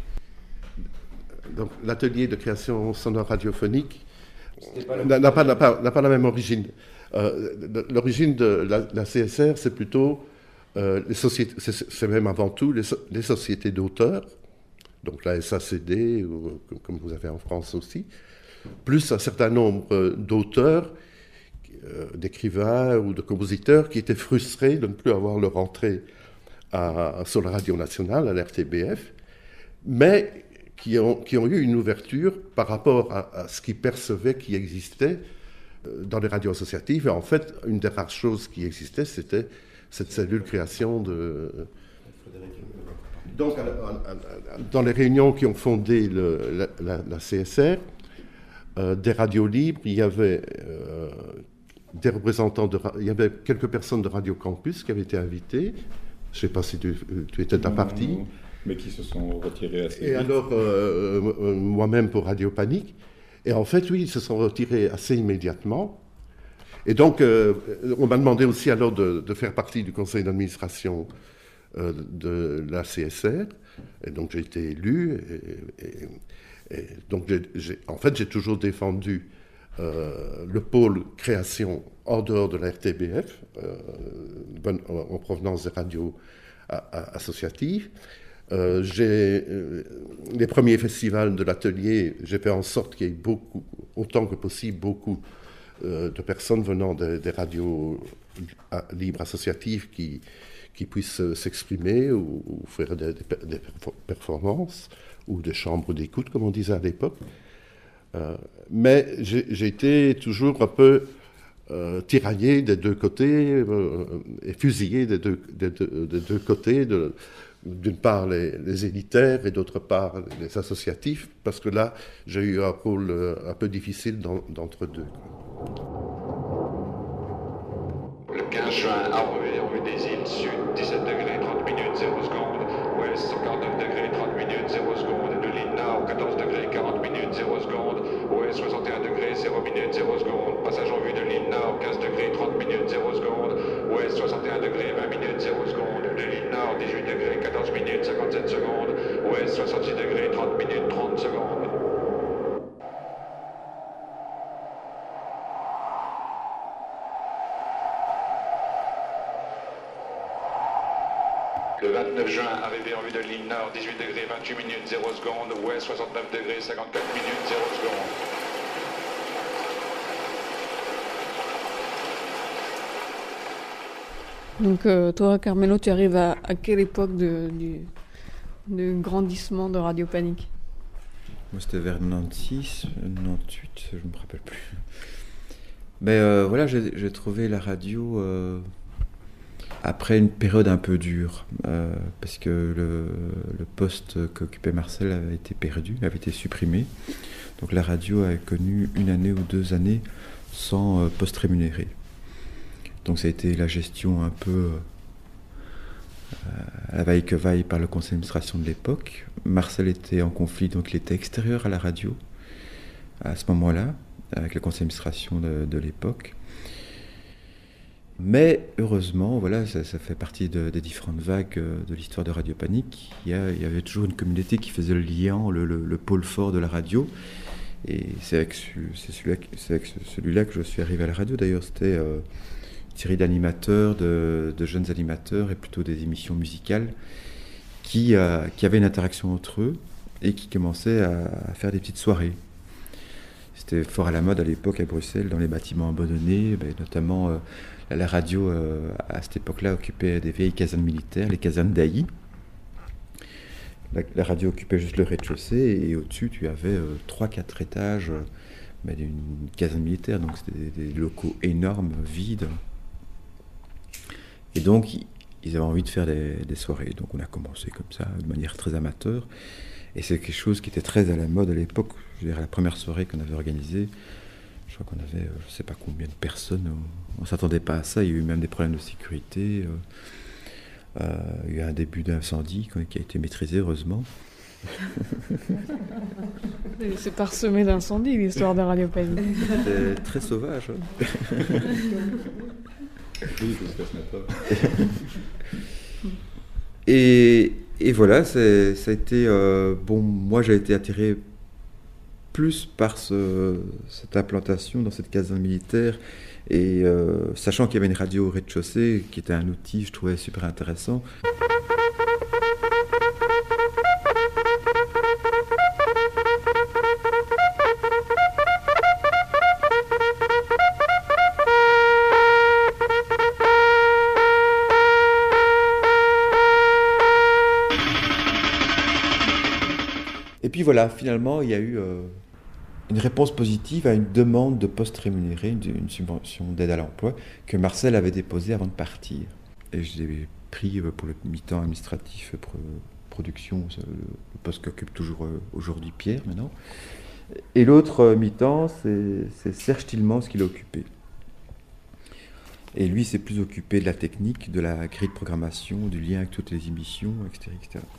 [SPEAKER 6] Donc, l'atelier de création sonore radiophonique n'a, n'a, pas, n'a, pas, n'a pas la même origine. Euh, l'origine de la, la C S R, c'est plutôt, euh, les sociétés, c'est, c'est même avant tout les, so, les sociétés d'auteurs, donc la S A C D, ou, comme vous avez en France aussi, plus un certain nombre d'auteurs, euh, d'écrivains ou de compositeurs qui étaient frustrés de ne plus avoir leur entrée à, sur la radio nationale, à l'R T B F, mais qui ont, qui ont eu une ouverture par rapport à, à ce qu'ils percevaient qui existait dans les radios associatives. Et en fait, une des rares choses qui existait, c'était cette cellule création de... Donc, dans les réunions qui ont fondé le, la, la, la C S R, euh, des radios libres, il y avait euh, des représentants, de, il y avait quelques personnes de Radio Campus qui avaient été invitées. Je ne sais pas si tu, tu étais de la partie.
[SPEAKER 11] Mais qui se sont retirés assez vite.
[SPEAKER 6] Et alors, euh, euh, moi-même pour Radio Panique. Et en fait, oui, ils se sont retirés assez immédiatement. Et donc, euh, on m'a demandé aussi alors de, de faire partie du conseil d'administration euh, de la C S R. Et donc, j'ai été élu. Et, et, et donc, j'ai, j'ai, en fait, j'ai toujours défendu euh, le pôle création en dehors de la R T B F, euh, en provenance des radios a, a, associatives. Euh, j'ai, euh, les premiers festivals de l'atelier, j'ai fait en sorte qu'il y ait beaucoup, autant que possible, beaucoup euh, de personnes venant de, des radios libres associatives qui, qui puissent s'exprimer ou, ou faire des, des, des performances ou des chambres d'écoute, comme on disait à l'époque. Euh, mais j'ai, j'ai été toujours un peu euh, tiraillé des deux côtés euh, et fusillé des deux, des deux, des deux côtés de, d'une part les, les élitaires et d'autre part les associatifs, parce que là, j'ai eu un rôle un peu difficile dans, d'entre deux.
[SPEAKER 22] Le quinze juin, à Revers, rue des Îles Sud, dix-sept degrés, trente minutes, zéro secondes. Ouest, cent quarante-neuf degrés, trente minutes, zéro secondes. De l'île Nord, quatorze degrés, quarante minutes, zéro secondes. Ouest, soixante et un degrés, zéro minutes, zéro secondes. Passage en vue de l'île Nord, quinze degrés, trente minutes, zéro secondes. Ouest, soixante et un degrés, vingt minutes, zéro secondes. De l'île Nord, dix-huit degrés, quatorze minutes, cinquante-sept secondes. Ouest, soixante-six degrés, trente minutes, trente secondes. Le vingt-neuf juin, arrivé en vue de l'île Nord, dix-huit degrés, vingt-huit minutes, zéro secondes. Ouest, soixante-neuf degrés, cinquante-quatre minutes, zéro secondes.
[SPEAKER 3] Donc, euh, toi, Carmelo, tu arrives à, à quelle époque de, du, du grandissement de Radio Panique?
[SPEAKER 20] Moi, c'était vers quatre-vingt-seize, quatre-vingt-dix-huit, je ne me rappelle plus. Mais euh, voilà, j'ai, j'ai trouvé la radio euh, après une période un peu dure, euh, parce que le, le poste qu'occupait Marcel avait été perdu, avait été supprimé. Donc la radio a connu une année ou deux années sans euh, poste rémunéré. Donc ça a été la gestion un peu euh, à la vaille que vaille par le conseil d'administration de l'époque. Marcel était en conflit, donc il était extérieur à la radio à ce moment-là, avec le conseil d'administration de, de l'époque. Mais heureusement, voilà, ça, ça fait partie de, des différentes vagues de l'histoire de Radio Panique. Il y, a, il y avait toujours une communauté qui faisait le lien, le, le, le pôle fort de la radio. Et c'est avec, c'est celui-là, c'est avec celui-là que je suis arrivé à la radio. D'ailleurs, c'était euh, une série d'animateurs, de, de jeunes animateurs, et plutôt des émissions musicales, qui, euh, qui avaient une interaction entre eux et qui commençaient à, à faire des petites soirées. C'était fort à la mode à l'époque à Bruxelles, dans les bâtiments abandonnés, ben, notamment euh, la radio euh, à cette époque-là occupait des vieilles casernes militaires, les casernes d'Ailly. La, la radio occupait juste le rez-de-chaussée et au-dessus tu avais euh, trois quatre étages euh, ben, d'une caserne militaire, donc c'était des, des locaux énormes, vides. Et donc ils avaient envie de faire des, des soirées, donc on a commencé comme ça, de manière très amateur. Et c'est quelque chose qui était très à la mode à l'époque. Je veux dire, la première soirée qu'on avait organisée, je crois qu'on avait, je ne sais pas combien de personnes. On ne s'attendait pas à ça. Il y a eu même des problèmes de sécurité. Euh, euh, il y a eu un début d'incendie qui a été maîtrisé, heureusement.
[SPEAKER 3] C'est parsemé d'incendies, l'histoire de Radio Panique.
[SPEAKER 20] C'était très sauvage. Hein.
[SPEAKER 11] Oui, parce que ce n'est pas.
[SPEAKER 20] Et... Et voilà, c'est, ça a été... Euh, bon, moi, j'ai été attiré plus par ce, cette implantation dans cette caserne militaire. Et euh, sachant qu'il y avait une radio au rez-de-chaussée, qui était un outil, je trouvais super intéressant. Et puis voilà, finalement, il y a eu euh, une réponse positive à une demande de poste rémunéré, une, une subvention d'aide à l'emploi, que Marcel avait déposée avant de partir. Et je l'ai pris pour le mi-temps administratif, pour production, le poste qu'occupe toujours euh, aujourd'hui Pierre, maintenant. Et l'autre euh, mi-temps, c'est, c'est Serge Tillmans qui l'a occupé. Et lui, s'est plus occupé de la technique, de la grille de programmation, du lien avec toutes les émissions, et cetera, et cetera.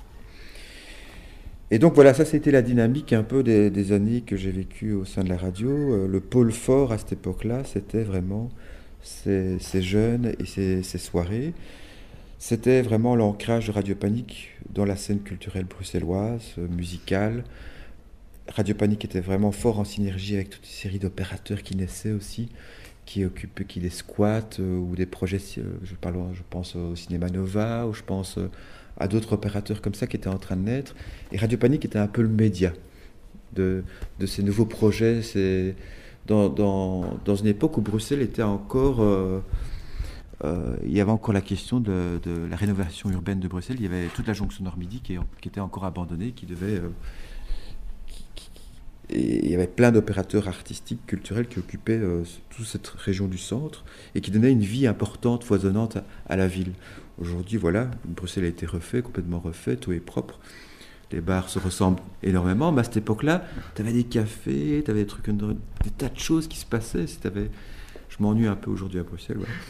[SPEAKER 20] Et donc voilà, ça c'était la dynamique un peu des, des années que j'ai vécues au sein de la radio. Le pôle fort à cette époque-là, c'était vraiment ces, ces jeunes et ces, ces soirées. C'était vraiment l'ancrage de Radio Panique dans la scène culturelle bruxelloise, musicale. Radio Panique était vraiment fort en synergie avec toute une série d'opérateurs qui naissaient aussi, qui occupent, qui des squats euh, ou des projets, euh, je, parle, je pense au Cinéma Nova, ou je pense... Euh, à d'autres opérateurs comme ça qui étaient en train de naître. Et Radio Panique était un peu le média de, de ces nouveaux projets. C'est dans, dans, dans une époque où Bruxelles était encore... Euh, euh, il y avait encore la question de, de la rénovation urbaine de Bruxelles. Il y avait toute la jonction Nord-Midi qui, qui était encore abandonnée, qui devait... Euh, qui, qui, et il y avait plein d'opérateurs artistiques, culturels qui occupaient euh, toute cette région du centre et qui donnaient une vie importante, foisonnante à, à la ville. Aujourd'hui, voilà, Bruxelles a été refait, complètement refait, tout est propre. Les bars se ressemblent énormément, mais à cette époque-là, tu avais des cafés, tu avais des trucs, des tas de choses qui se passaient. Si t'avais... Je m'ennuie un peu aujourd'hui à Bruxelles. Ouais.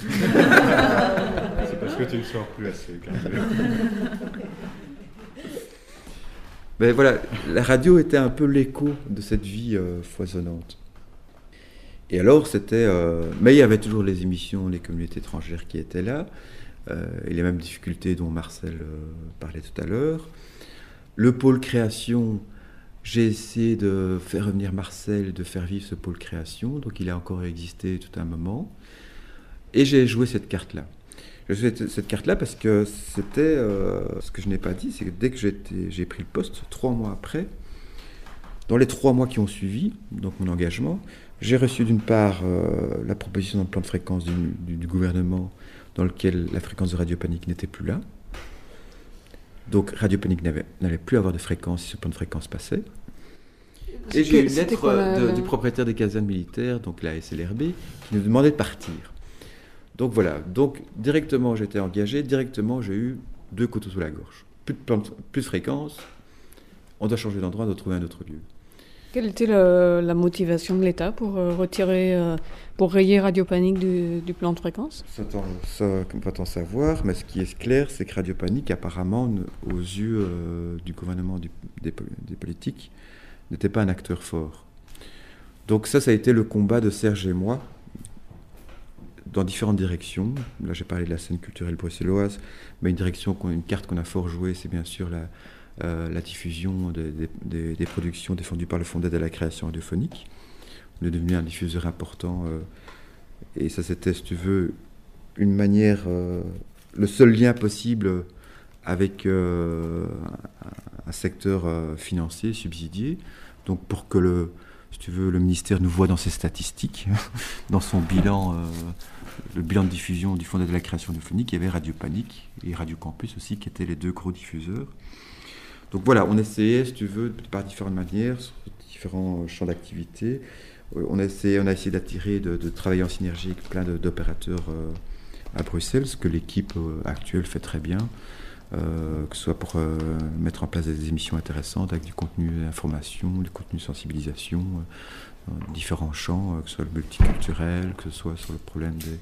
[SPEAKER 11] C'est parce que tu ne sors plus assez. Quand même.
[SPEAKER 20] Mais voilà, la radio était un peu l'écho de cette vie euh, foisonnante. Et alors, c'était... Euh... Mais il y avait toujours les émissions, les communautés étrangères qui étaient là. Euh, et les mêmes difficultés dont Marcel euh, parlait tout à l'heure. Le pôle création, j'ai essayé de faire revenir Marcel, de faire vivre ce pôle création, donc il a encore existé tout un moment. Et j'ai joué cette carte-là. J'ai joué cette carte-là parce que c'était... Euh, ce que je n'ai pas dit, c'est que dès que j'étais, j'ai pris le poste, trois mois après, dans les trois mois qui ont suivi, donc mon engagement, j'ai reçu d'une part euh, la proposition d'un plan de fréquence du, du, du gouvernement dans lequel la fréquence de Radio Panique n'était plus là. Donc Radio Panique n'avait, n'allait plus avoir de fréquence si ce plan de fréquence passait.
[SPEAKER 3] C'est
[SPEAKER 20] Et j'ai eu une
[SPEAKER 3] que- c'était
[SPEAKER 20] lettre
[SPEAKER 3] quoi, la-
[SPEAKER 20] de-
[SPEAKER 3] la-
[SPEAKER 20] du propriétaire des casernes militaires, donc la S L R B, qui nous demandait de partir. Donc voilà, donc directement j'étais engagé, directement j'ai eu deux couteaux sous la gorge. Plus de, plan de- plus de fréquence, on doit changer d'endroit, on doit trouver un autre lieu.
[SPEAKER 3] Quelle était le- la motivation de l'État pour euh, retirer, euh, pour rayer Radio Panique du, du plan de fréquence?
[SPEAKER 20] Ça, t'en- ça, on va t'en savoir, mais ce qui est clair, c'est que Radio Panique, apparemment, ne- aux yeux euh, du gouvernement, du- des, po- des politiques, n'était pas un acteur fort. Donc ça, ça a été le combat de Serge et moi, dans différentes directions. Là, j'ai parlé de la scène culturelle bruxelloise, mais une direction, qu'on- une carte qu'on a fort jouée, c'est bien sûr la, euh, la diffusion des, des- des- des productions défendues par le Fonds d'aide à la création radiophonique. On est devenu un diffuseur important, euh, et ça, c'était, si tu veux, une manière, euh, le seul lien possible avec euh, un, un secteur euh, financier subsidié. Donc, pour que le, si tu veux, le ministère nous voit dans ses statistiques, dans son bilan, euh, le bilan de diffusion du Fonds d'aide à la création radiophonique, il y avait Radio Panique et Radio Campus aussi, qui étaient les deux gros diffuseurs. Donc voilà, on essayait, si tu veux, par différentes manières, sur différents champs d'activité. On a essayé, on a essayé d'attirer, de, de travailler en synergie avec plein de, d'opérateurs euh, à Bruxelles, ce que l'équipe euh, actuelle fait très bien, euh, que ce soit pour euh, mettre en place des émissions intéressantes avec du contenu d'information, du contenu de sensibilisation, euh, dans différents champs, euh, que ce soit le multiculturel, que ce soit sur le problème des,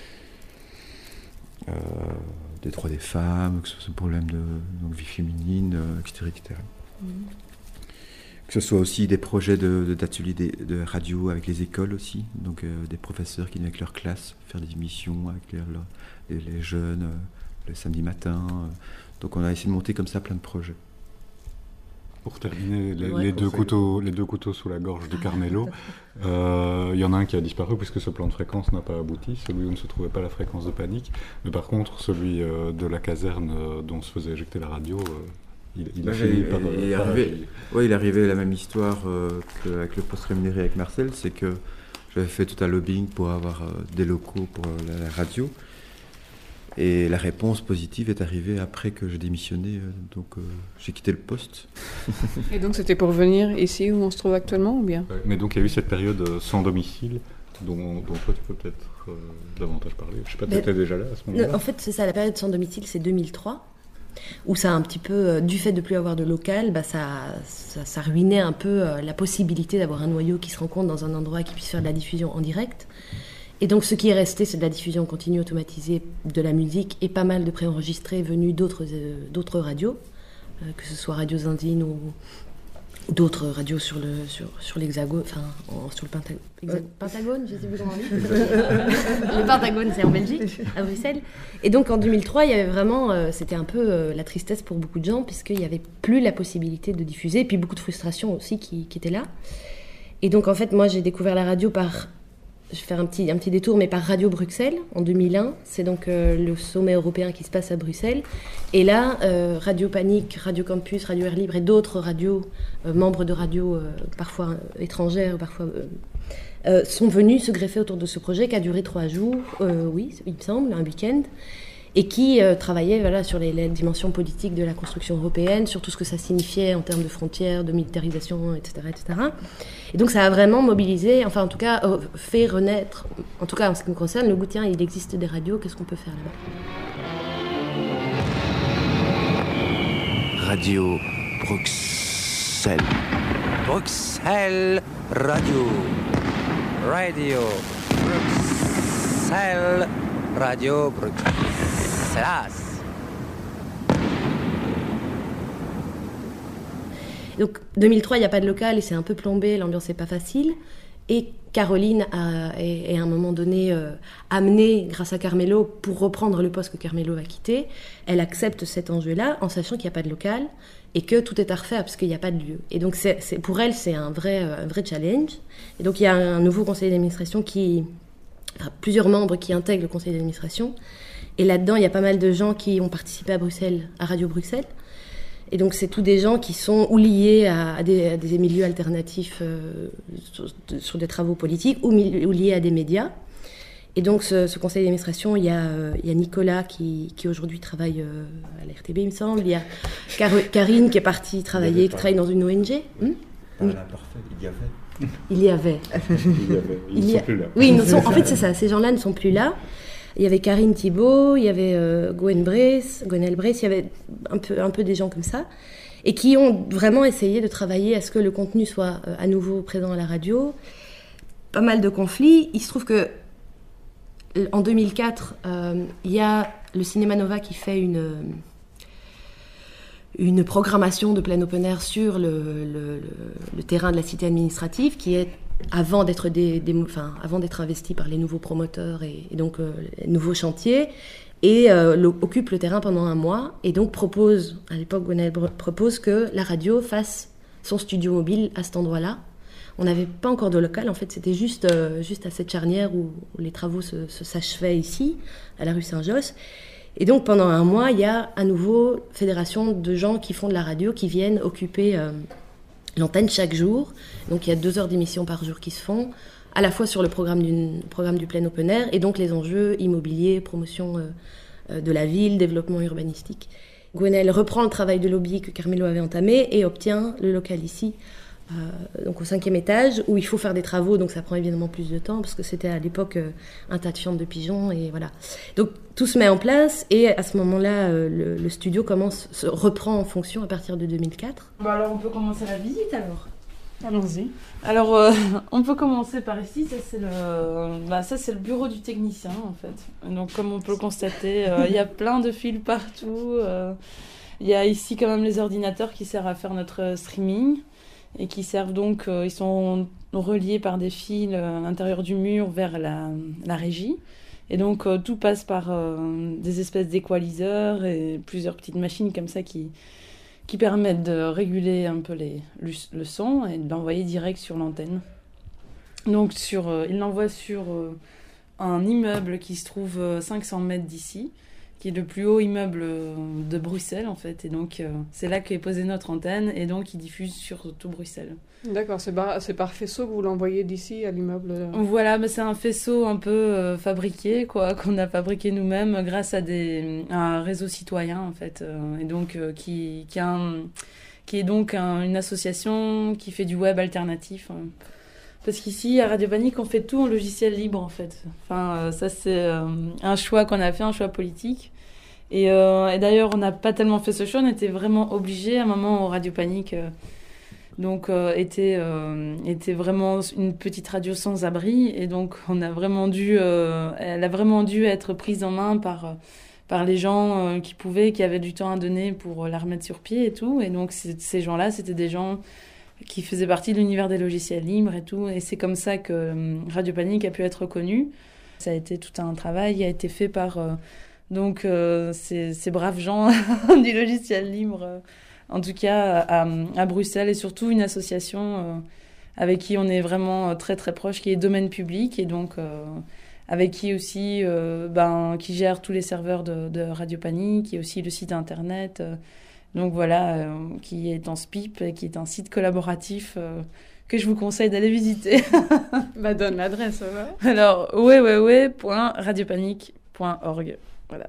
[SPEAKER 20] euh, des droits des femmes, que ce soit le problème de donc, vie féminine, euh, et cetera, et cetera. Mmh. Que ce soit aussi des projets de, de, d'ateliers de, de radio avec les écoles aussi, donc euh, des professeurs qui viennent avec leur classe faire des émissions avec les, les, les jeunes euh, le samedi matin. Euh. Donc on a essayé de monter comme ça plein de projets.
[SPEAKER 11] Pour terminer, les,
[SPEAKER 20] Ouais,
[SPEAKER 11] les, deux
[SPEAKER 20] conseil.
[SPEAKER 11] couteaux, les deux couteaux sous la gorge de Carmelo, il euh, y en a un qui a disparu puisque ce plan de fréquence n'a pas abouti, celui où ne se trouvait pas la fréquence de Panique, mais par contre celui euh, de la caserne euh, dont se faisait éjecter la radio, euh, il, il a
[SPEAKER 20] Ouais,
[SPEAKER 11] fini
[SPEAKER 20] il,
[SPEAKER 11] par...
[SPEAKER 20] il, il,
[SPEAKER 11] par
[SPEAKER 20] arrivé,
[SPEAKER 11] agir.
[SPEAKER 20] ouais, il est arrivé la même histoire euh, qu'avec le poste rémunéré avec Marcel, c'est que j'avais fait tout un lobbying pour avoir euh, des locaux pour euh, la, la radio. Et la réponse positive est arrivée après que j'ai démissionné, euh, donc euh, j'ai quitté le poste.
[SPEAKER 3] Et donc c'était pour venir ici où on se trouve actuellement ou bien?
[SPEAKER 11] Ouais, mais donc il y a eu cette période euh, sans domicile, dont, dont toi tu peux peut-être euh, davantage parler. Je sais pas, tu étais déjà là à ce moment-là?
[SPEAKER 1] En fait, c'est ça, la période sans domicile, c'est deux mille trois, où ça a un petit peu, euh, du fait de ne plus avoir de local, bah, ça, ça, ça ruinait un peu euh, la possibilité d'avoir un noyau qui se rencontre dans un endroit qui puisse faire de la diffusion en direct. Et donc ce qui est resté, c'est de la diffusion continue automatisée de la musique et pas mal de préenregistrés venus d'autres, euh, d'autres radios, euh, que ce soit Radio Zindine ou d'autres radios sur, le, sur, sur l'Hexagone, enfin en- sur le Penta- hexa- Pentagone, je sais plus comment on dit. Le Pentagone, c'est en Belgique, à Bruxelles. Et donc en deux mille trois, il y avait vraiment, euh, c'était un peu euh, la tristesse pour beaucoup de gens, puisqu'il n'y avait plus la possibilité de diffuser, et puis beaucoup de frustration aussi qui, qui était là. Et donc en fait, moi j'ai découvert la radio par... Je vais faire un petit, un petit détour, mais par Radio Bruxelles, en deux mille un. C'est donc euh, le sommet européen qui se passe à Bruxelles. Et là, euh, Radio Panique, Radio Campus, Radio Air Libre et d'autres radios, euh, membres de radios euh, parfois euh, étrangères, parfois, euh, euh, sont venus se greffer autour de ce projet qui a duré trois jours, euh, oui, il me semble, un week-end, et qui euh, travaillait voilà, sur les, les dimensions politiques de la construction européenne, sur tout ce que ça signifiait en termes de frontières, de militarisation, et cetera, et cetera. Et donc ça a vraiment mobilisé, enfin en tout cas euh, fait renaître, en tout cas en ce qui me concerne, le goût, tiens, il existe des radios, qu'est-ce qu'on peut faire là-bas?
[SPEAKER 2] Radio Bruxelles. Bruxelles Radio. Radio Bruxelles Radio Bruxelles.
[SPEAKER 1] Donc deux mille trois, il n'y a pas de local et c'est un peu plombé, l'ambiance n'est pas facile. Et Caroline a, est, est à un moment donné euh, amenée, grâce à Carmelo, pour reprendre le poste que Carmelo a quitté. Elle accepte cet enjeu-là en sachant qu'il n'y a pas de local et que tout est à refaire parce qu'il n'y a pas de lieu. Et donc c'est, c'est, pour elle, c'est un vrai, un vrai challenge. Et donc il y a un nouveau conseil d'administration qui... Enfin, plusieurs membres qui intègrent le conseil d'administration. Et là-dedans, il y a pas mal de gens qui ont participé à Bruxelles, à Radio Bruxelles. Et donc, c'est tous des gens qui sont ou liés à, à, des, à des milieux alternatifs euh, sur, sur des travaux politiques ou, ou liés à des médias. Et donc, ce, ce conseil d'administration, il y a, euh, il y a Nicolas qui, qui aujourd'hui travaille euh, à la R T B, il me semble. Il y a Car- Karine qui est partie travailler, qui travaille dans une O N G. Hum
[SPEAKER 20] Pas l'imparfait, il y avait.
[SPEAKER 1] Il y avait.
[SPEAKER 11] Il y avait. Ils
[SPEAKER 1] Il
[SPEAKER 11] ne
[SPEAKER 1] y a...
[SPEAKER 11] sont plus là.
[SPEAKER 1] Oui, ils ne sont... en fait, c'est ça. Ces gens-là ne sont plus là. Il y avait Karine Thibault, il y avait euh, Gwen Brace, Gwenelle Brace, il y avait un peu, un peu des gens comme ça, et qui ont vraiment essayé de travailler à ce que le contenu soit euh, à nouveau présent à la radio. Pas mal de conflits. Il se trouve que en deux mille quatre, euh, il y a le Cinéma Nova qui fait une, une programmation de plein open air sur le, le, le, le terrain de la cité administrative, qui est avant d'être, des, des, enfin, avant d'être investi par les nouveaux promoteurs et, et donc euh, les nouveaux chantiers, et euh, le, occupe le terrain pendant un mois, et donc propose, à l'époque Gwenelle propose que la radio fasse son studio mobile à cet endroit-là. On n'avait pas encore de local, en fait, c'était juste, euh, juste à cette charnière où, où les travaux se, se s'achevaient ici, à la rue Saint-Josse. Et donc pendant un mois, il y a à nouveau fédération de gens qui font de la radio, qui viennent occuper euh, l'antenne chaque jour. Donc il y a deux heures d'émissions par jour qui se font, à la fois sur le programme, d'une, programme du plein open air, et donc les enjeux immobiliers, promotion euh, euh, de la ville, développement urbanistique. Gwenelle reprend le travail de lobby que Carmelo avait entamé et obtient le local ici, euh, donc au cinquième étage, où il faut faire des travaux, donc ça prend évidemment plus de temps, parce que c'était à l'époque euh, un tas de chambres de pigeons, et voilà. Donc tout se met en place, et à ce moment-là, euh, le, le studio commence, se reprend en fonction à partir de deux mille quatre.
[SPEAKER 21] Bah alors on peut commencer la visite alors.
[SPEAKER 3] Allons-y.
[SPEAKER 21] Alors, euh, on peut commencer par ici. Ça c'est le, bah, ça c'est le bureau du technicien en fait. Donc, comme on peut le constater, euh, il y a plein de fils partout. Euh, il y a ici quand même les ordinateurs qui servent à faire notre streaming et qui servent donc, euh, ils sont reliés par des fils euh, à l'intérieur du mur vers la, la régie. Et donc, euh, tout passe par euh, des espèces d'équaliseurs et plusieurs petites machines comme ça qui qui permettent de réguler un peu les, le, le son et de l'envoyer direct sur l'antenne. Donc sur, euh, il l'envoie sur euh, un immeuble qui se trouve euh, cinq cents mètres d'ici, qui est le plus haut immeuble euh, de Bruxelles en fait. Et donc euh, c'est là qu'est posée notre antenne et donc il diffuse sur tout Bruxelles. D'accord, c'est par, c'est par faisceau que vous l'envoyez d'ici à l'immeuble. Voilà, mais c'est un faisceau un peu euh, fabriqué, quoi, qu'on a fabriqué nous-mêmes grâce à, des, à un réseau citoyen, en fait, euh, et donc euh, qui, qui, a un, qui est donc un, une association qui fait du web alternatif. Hein. Parce qu'ici, à Radio Panique, on fait tout en logiciel libre, en fait. Enfin, euh, ça, c'est euh, un choix qu'on a fait, un choix politique. Et, euh, et d'ailleurs, on n'a pas tellement fait ce choix, on était vraiment obligés, à un moment, au Radio Panique... Euh, donc euh, était euh, était vraiment une petite radio sans abri et donc on a vraiment dû euh, elle a vraiment dû être prise en main par par les gens euh, qui pouvaient, qui avaient du temps à donner pour la remettre sur pied et tout, et donc ces gens-là c'était des gens qui faisaient partie de l'univers des logiciels libres et tout, et c'est comme ça que Radio Panique a pu être connue. Ça a été tout un travail qui a été fait par euh, donc euh, ces, ces braves gens du logiciel libre euh, en tout cas à, à Bruxelles, et surtout une association euh, avec qui on est vraiment très très proche, qui est Domaine Public, et donc euh, avec qui aussi, euh, ben, qui gère tous les serveurs de, de Radio Panique, qui est aussi le site internet, euh, donc voilà, euh, qui est en S P I P, et qui est un site collaboratif euh, que je vous conseille d'aller visiter.
[SPEAKER 3] Bah donne l'adresse, alors.
[SPEAKER 21] Alors, w w w point radio panique point org, voilà.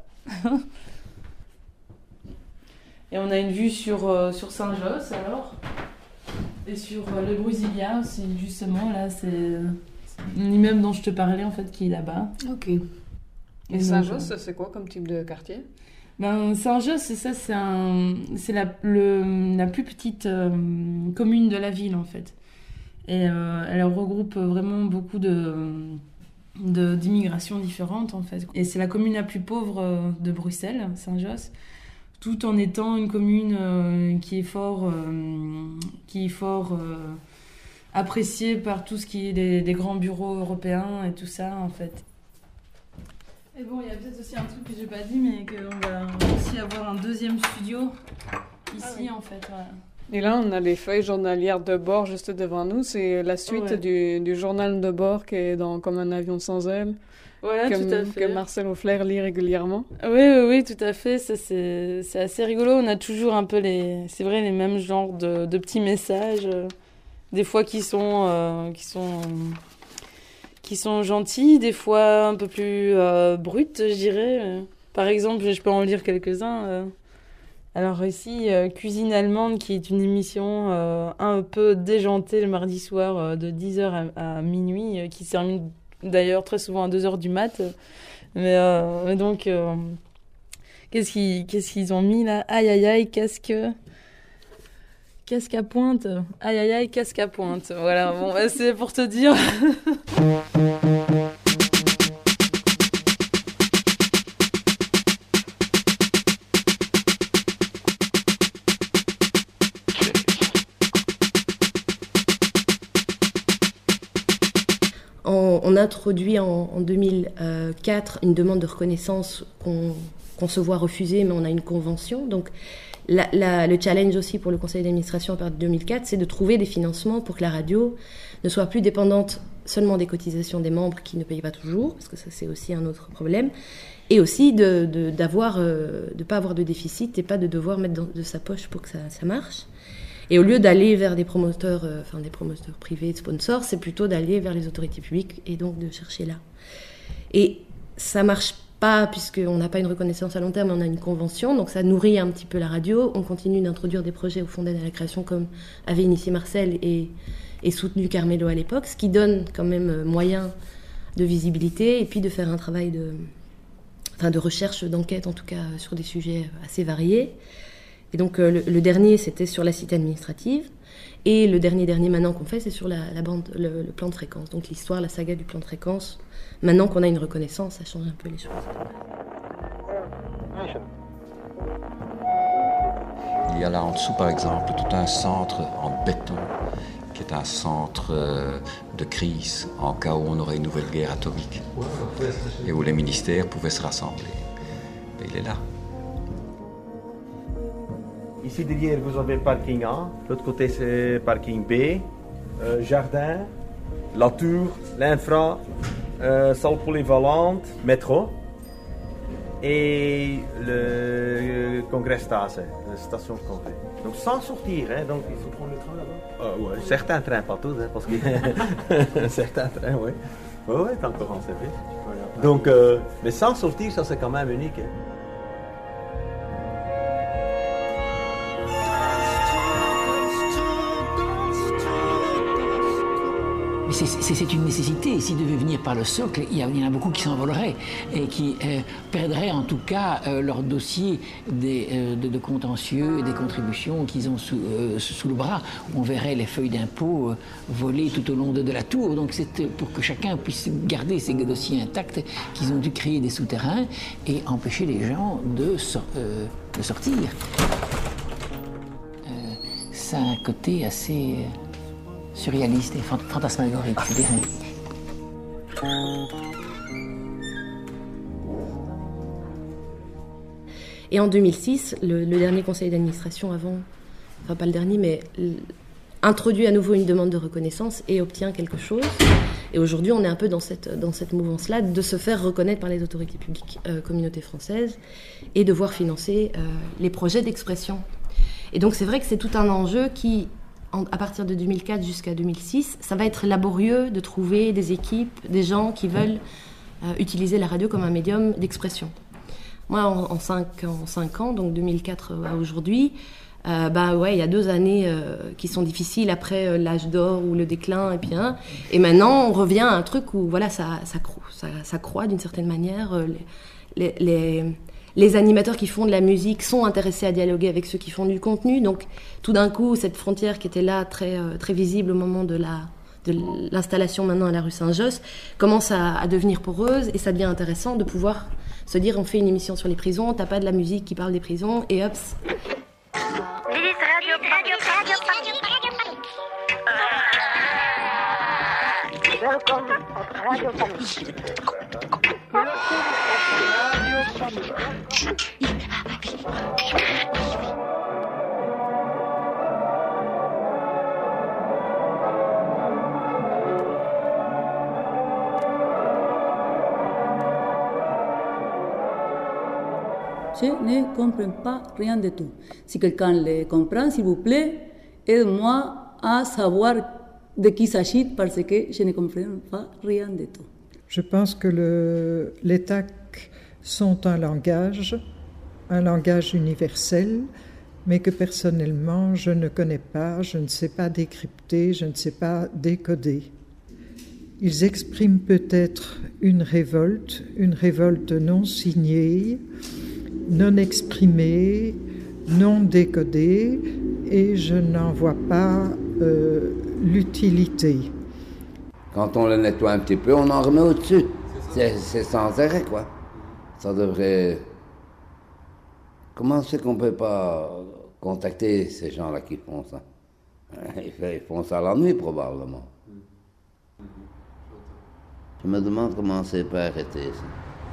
[SPEAKER 21] Et on a une vue sur, euh, sur Saint-Josse, alors. Et sur euh, le Brusilia aussi, justement. Là, c'est l'immeuble dont je te parlais, en fait, qui est là-bas.
[SPEAKER 3] Ok. Et, Et Saint-Josse, euh, c'est quoi comme type de quartier?
[SPEAKER 21] Ben, Saint-Josse, c'est ça, c'est, un, c'est la, le, la plus petite euh, commune de la ville, en fait. Et euh, elle regroupe vraiment beaucoup de, de, d'immigrations différentes, en fait. Et c'est la commune la plus pauvre de Bruxelles, Saint-Josse, tout en étant une commune euh, qui est fort, euh, qui est fort euh, appréciée par tout ce qui est des, des grands bureaux européens et tout ça, en fait. Et bon, il y a peut-être aussi un truc que j'ai pas dit, mais qu'on va aussi avoir un deuxième studio ici, ah oui. En fait. Voilà.
[SPEAKER 3] Et là, on a les feuilles journalières de bord juste devant nous. C'est la suite ouais. du, du journal de bord qui est dans Comme un avion sans aile. Voilà, que, tout à fait. Que Marcel Auffler lit régulièrement.
[SPEAKER 21] Oui, oui, oui, tout à fait. Ça, c'est, c'est assez rigolo. On a toujours un peu les, c'est vrai, les mêmes genres de, de petits messages, euh, des fois qui sont, euh, qui sont, qui sont gentils, des fois un peu plus euh, brutes, je dirais. Par exemple, je peux en lire quelques-uns. Euh. Alors ici, euh, Cuisine allemande, qui est une émission euh, un peu déjantée le mardi soir euh, de dix heures à, à minuit, euh, qui se termine d'ailleurs très souvent à deux heures du mat. Mais, euh, mais donc, euh, qu'est-ce qu'ils, qu'est-ce qu'ils ont mis là? Aïe aïe aïe, casque... Casque à pointe. Aïe aïe aïe, casque à pointe. Voilà, bon, bah, c'est pour te dire.
[SPEAKER 1] On, on introduit en, en deux mille quatre une demande de reconnaissance qu'on, qu'on se voit refuser, mais on a une convention. Donc, La, la, le challenge aussi pour le conseil d'administration à partir de deux mille quatre, c'est de trouver des financements pour que la radio ne soit plus dépendante seulement des cotisations des membres qui ne payent pas toujours, parce que ça c'est aussi un autre problème, et aussi de de d'avoir euh, de pas avoir de déficit et pas de devoir mettre dans, de sa poche pour que ça, ça marche. Et au lieu d'aller vers des promoteurs, euh, enfin des promoteurs privés, de sponsors, c'est plutôt d'aller vers les autorités publiques et donc de chercher là. Et ça marche pas, puisqu'on n'a pas une reconnaissance à long terme, on a une convention, donc ça nourrit un petit peu la radio. On continue d'introduire des projets au Fonds d'aide à la création, comme avait initié Marcel et, et soutenu Carmelo à l'époque, ce qui donne quand même moyen de visibilité et puis de faire un travail de, enfin de recherche, d'enquête en tout cas, sur des sujets assez variés. Et donc le, le dernier, c'était sur la cité administrative. Et le dernier dernier maintenant qu'on fait, c'est sur la, la bande, le, le plan de fréquence. Donc l'histoire, la saga du plan de fréquence. Maintenant qu'on a une reconnaissance, ça change un peu les choses.
[SPEAKER 4] Il y a là en dessous, par exemple, tout un centre en béton, qui est un centre de crise en cas où on aurait une nouvelle guerre atomique, et où les ministères pouvaient se rassembler. Et il est là.
[SPEAKER 5] Ici derrière, vous avez parking A, l'autre côté c'est parking B, euh, jardin, la tour, l'infra, euh, salle polyvalente, métro et le congrès-stase, la station de congrès. Donc sans sortir, hein, donc il faut prendre le train là-bas. Euh, ouais, certains trains, pas tous, hein, parce que certains trains, oui. Oui, ouais, t'es encore en service. Donc, euh, mais sans sortir, ça c'est quand même unique. Hein.
[SPEAKER 23] C'est, c'est, c'est une nécessité. S'ils devaient venir par le socle, il y, a, il y en a beaucoup qui s'envoleraient et qui euh, perdraient en tout cas euh, leur dossier des, euh, de, de contentieux et des contributions qu'ils ont sous, euh, sous le bras. On verrait les feuilles d'impôt euh, voler tout au long de, de la tour. Donc c'est pour que chacun puisse garder ses dossiers intacts qu'ils ont dû créer des souterrains et empêcher les gens de, so- euh, de sortir. Euh, ça a un côté assez... Euh, surréaliste et fantasmagorique, je dirais.
[SPEAKER 1] Et en deux mille six, le, le dernier conseil d'administration avant, enfin pas le dernier, mais introduit à nouveau une demande de reconnaissance et obtient quelque chose. Et aujourd'hui, on est un peu dans cette, dans cette mouvance-là de se faire reconnaître par les autorités publiques, euh, communauté française, et de voir financer euh, les projets d'expression. Et donc c'est vrai que c'est tout un enjeu qui... à partir de deux mille quatre jusqu'à deux mille six, ça va être laborieux de trouver des équipes, des gens qui veulent euh, utiliser la radio comme un médium d'expression. Moi, en, en, cinq, en cinq ans, donc deux mille quatre à aujourd'hui, euh, bah ouais, il y a deux années euh, qui sont difficiles après euh, l'âge d'or ou le déclin, et puis hein, et maintenant on revient à un truc où voilà, ça, ça, ça, ça croît d'une certaine manière. Euh, les, les, les Les animateurs qui font de la musique sont intéressés à dialoguer avec ceux qui font du contenu. Donc, tout d'un coup, cette frontière qui était là, très, euh, très visible au moment de, la, de l'installation maintenant à la rue Saint-Josse, commence à, à devenir poreuse. Et ça devient intéressant de pouvoir se dire, on fait une émission sur les prisons, t'as pas de la musique qui parle des prisons, et hop.
[SPEAKER 18] Welkom op Radio Paniek.
[SPEAKER 24] Je ne comprends pas rien du tout. Si quelqu'un le comprend, s'il vous plaît, aide-moi à savoir de qui s'agit parce que je ne comprends pas rien de tout.
[SPEAKER 7] Je pense que le, les T A C sont un langage, un langage universel, mais que personnellement je ne connais pas, je ne sais pas décrypter, je ne sais pas décoder. Ils expriment peut-être une révolte, une révolte non signée, non exprimée, non décodée, et je n'en vois pas euh, l'utilité.
[SPEAKER 8] Quand on le nettoie un petit peu, on en remet au-dessus. C'est, c'est sans arrêt, quoi. Ça devrait... Comment c'est qu'on ne peut pas contacter ces gens-là qui font ça? Ils font ça la nuit, probablement. Je me demande comment c'est pas arrêté, ça.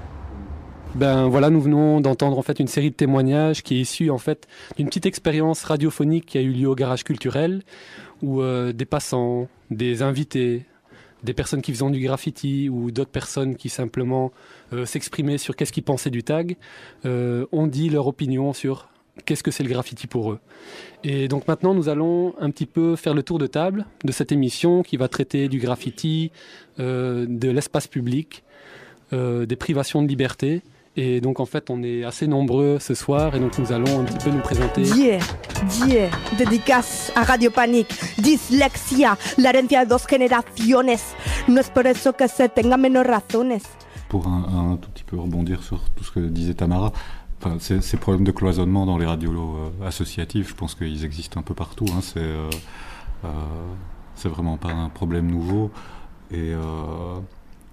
[SPEAKER 9] Ben voilà, nous venons d'entendre en fait une série de témoignages qui est issue en fait d'une petite expérience radiophonique qui a eu lieu au garage culturel, où euh, des passants, des invités, des personnes qui faisaient du graffiti ou d'autres personnes qui simplement euh, s'exprimaient sur qu'est-ce qu'ils pensaient du tag, euh, ont dit leur opinion sur qu'est-ce que c'est le graffiti pour eux. Et donc maintenant, nous allons un petit peu faire le tour de table de cette émission qui va traiter du graffiti, euh, de l'espace public, euh, des privations de liberté. Et donc en fait, on est assez nombreux ce soir et donc nous allons un petit peu nous présenter.
[SPEAKER 10] Yeah, yeah, dédicace a Radio Panic. Dislexia, la herencia de dos generaciones. No es por eso que se tenga menos razones.
[SPEAKER 11] Pour un, un tout petit peu rebondir sur tout ce que disait Tamara, enfin, ces, ces problèmes de cloisonnement dans les radios euh, associatives, je pense qu'ils existent un peu partout. Hein, c'est, euh, euh, c'est vraiment pas un problème nouveau. Et euh,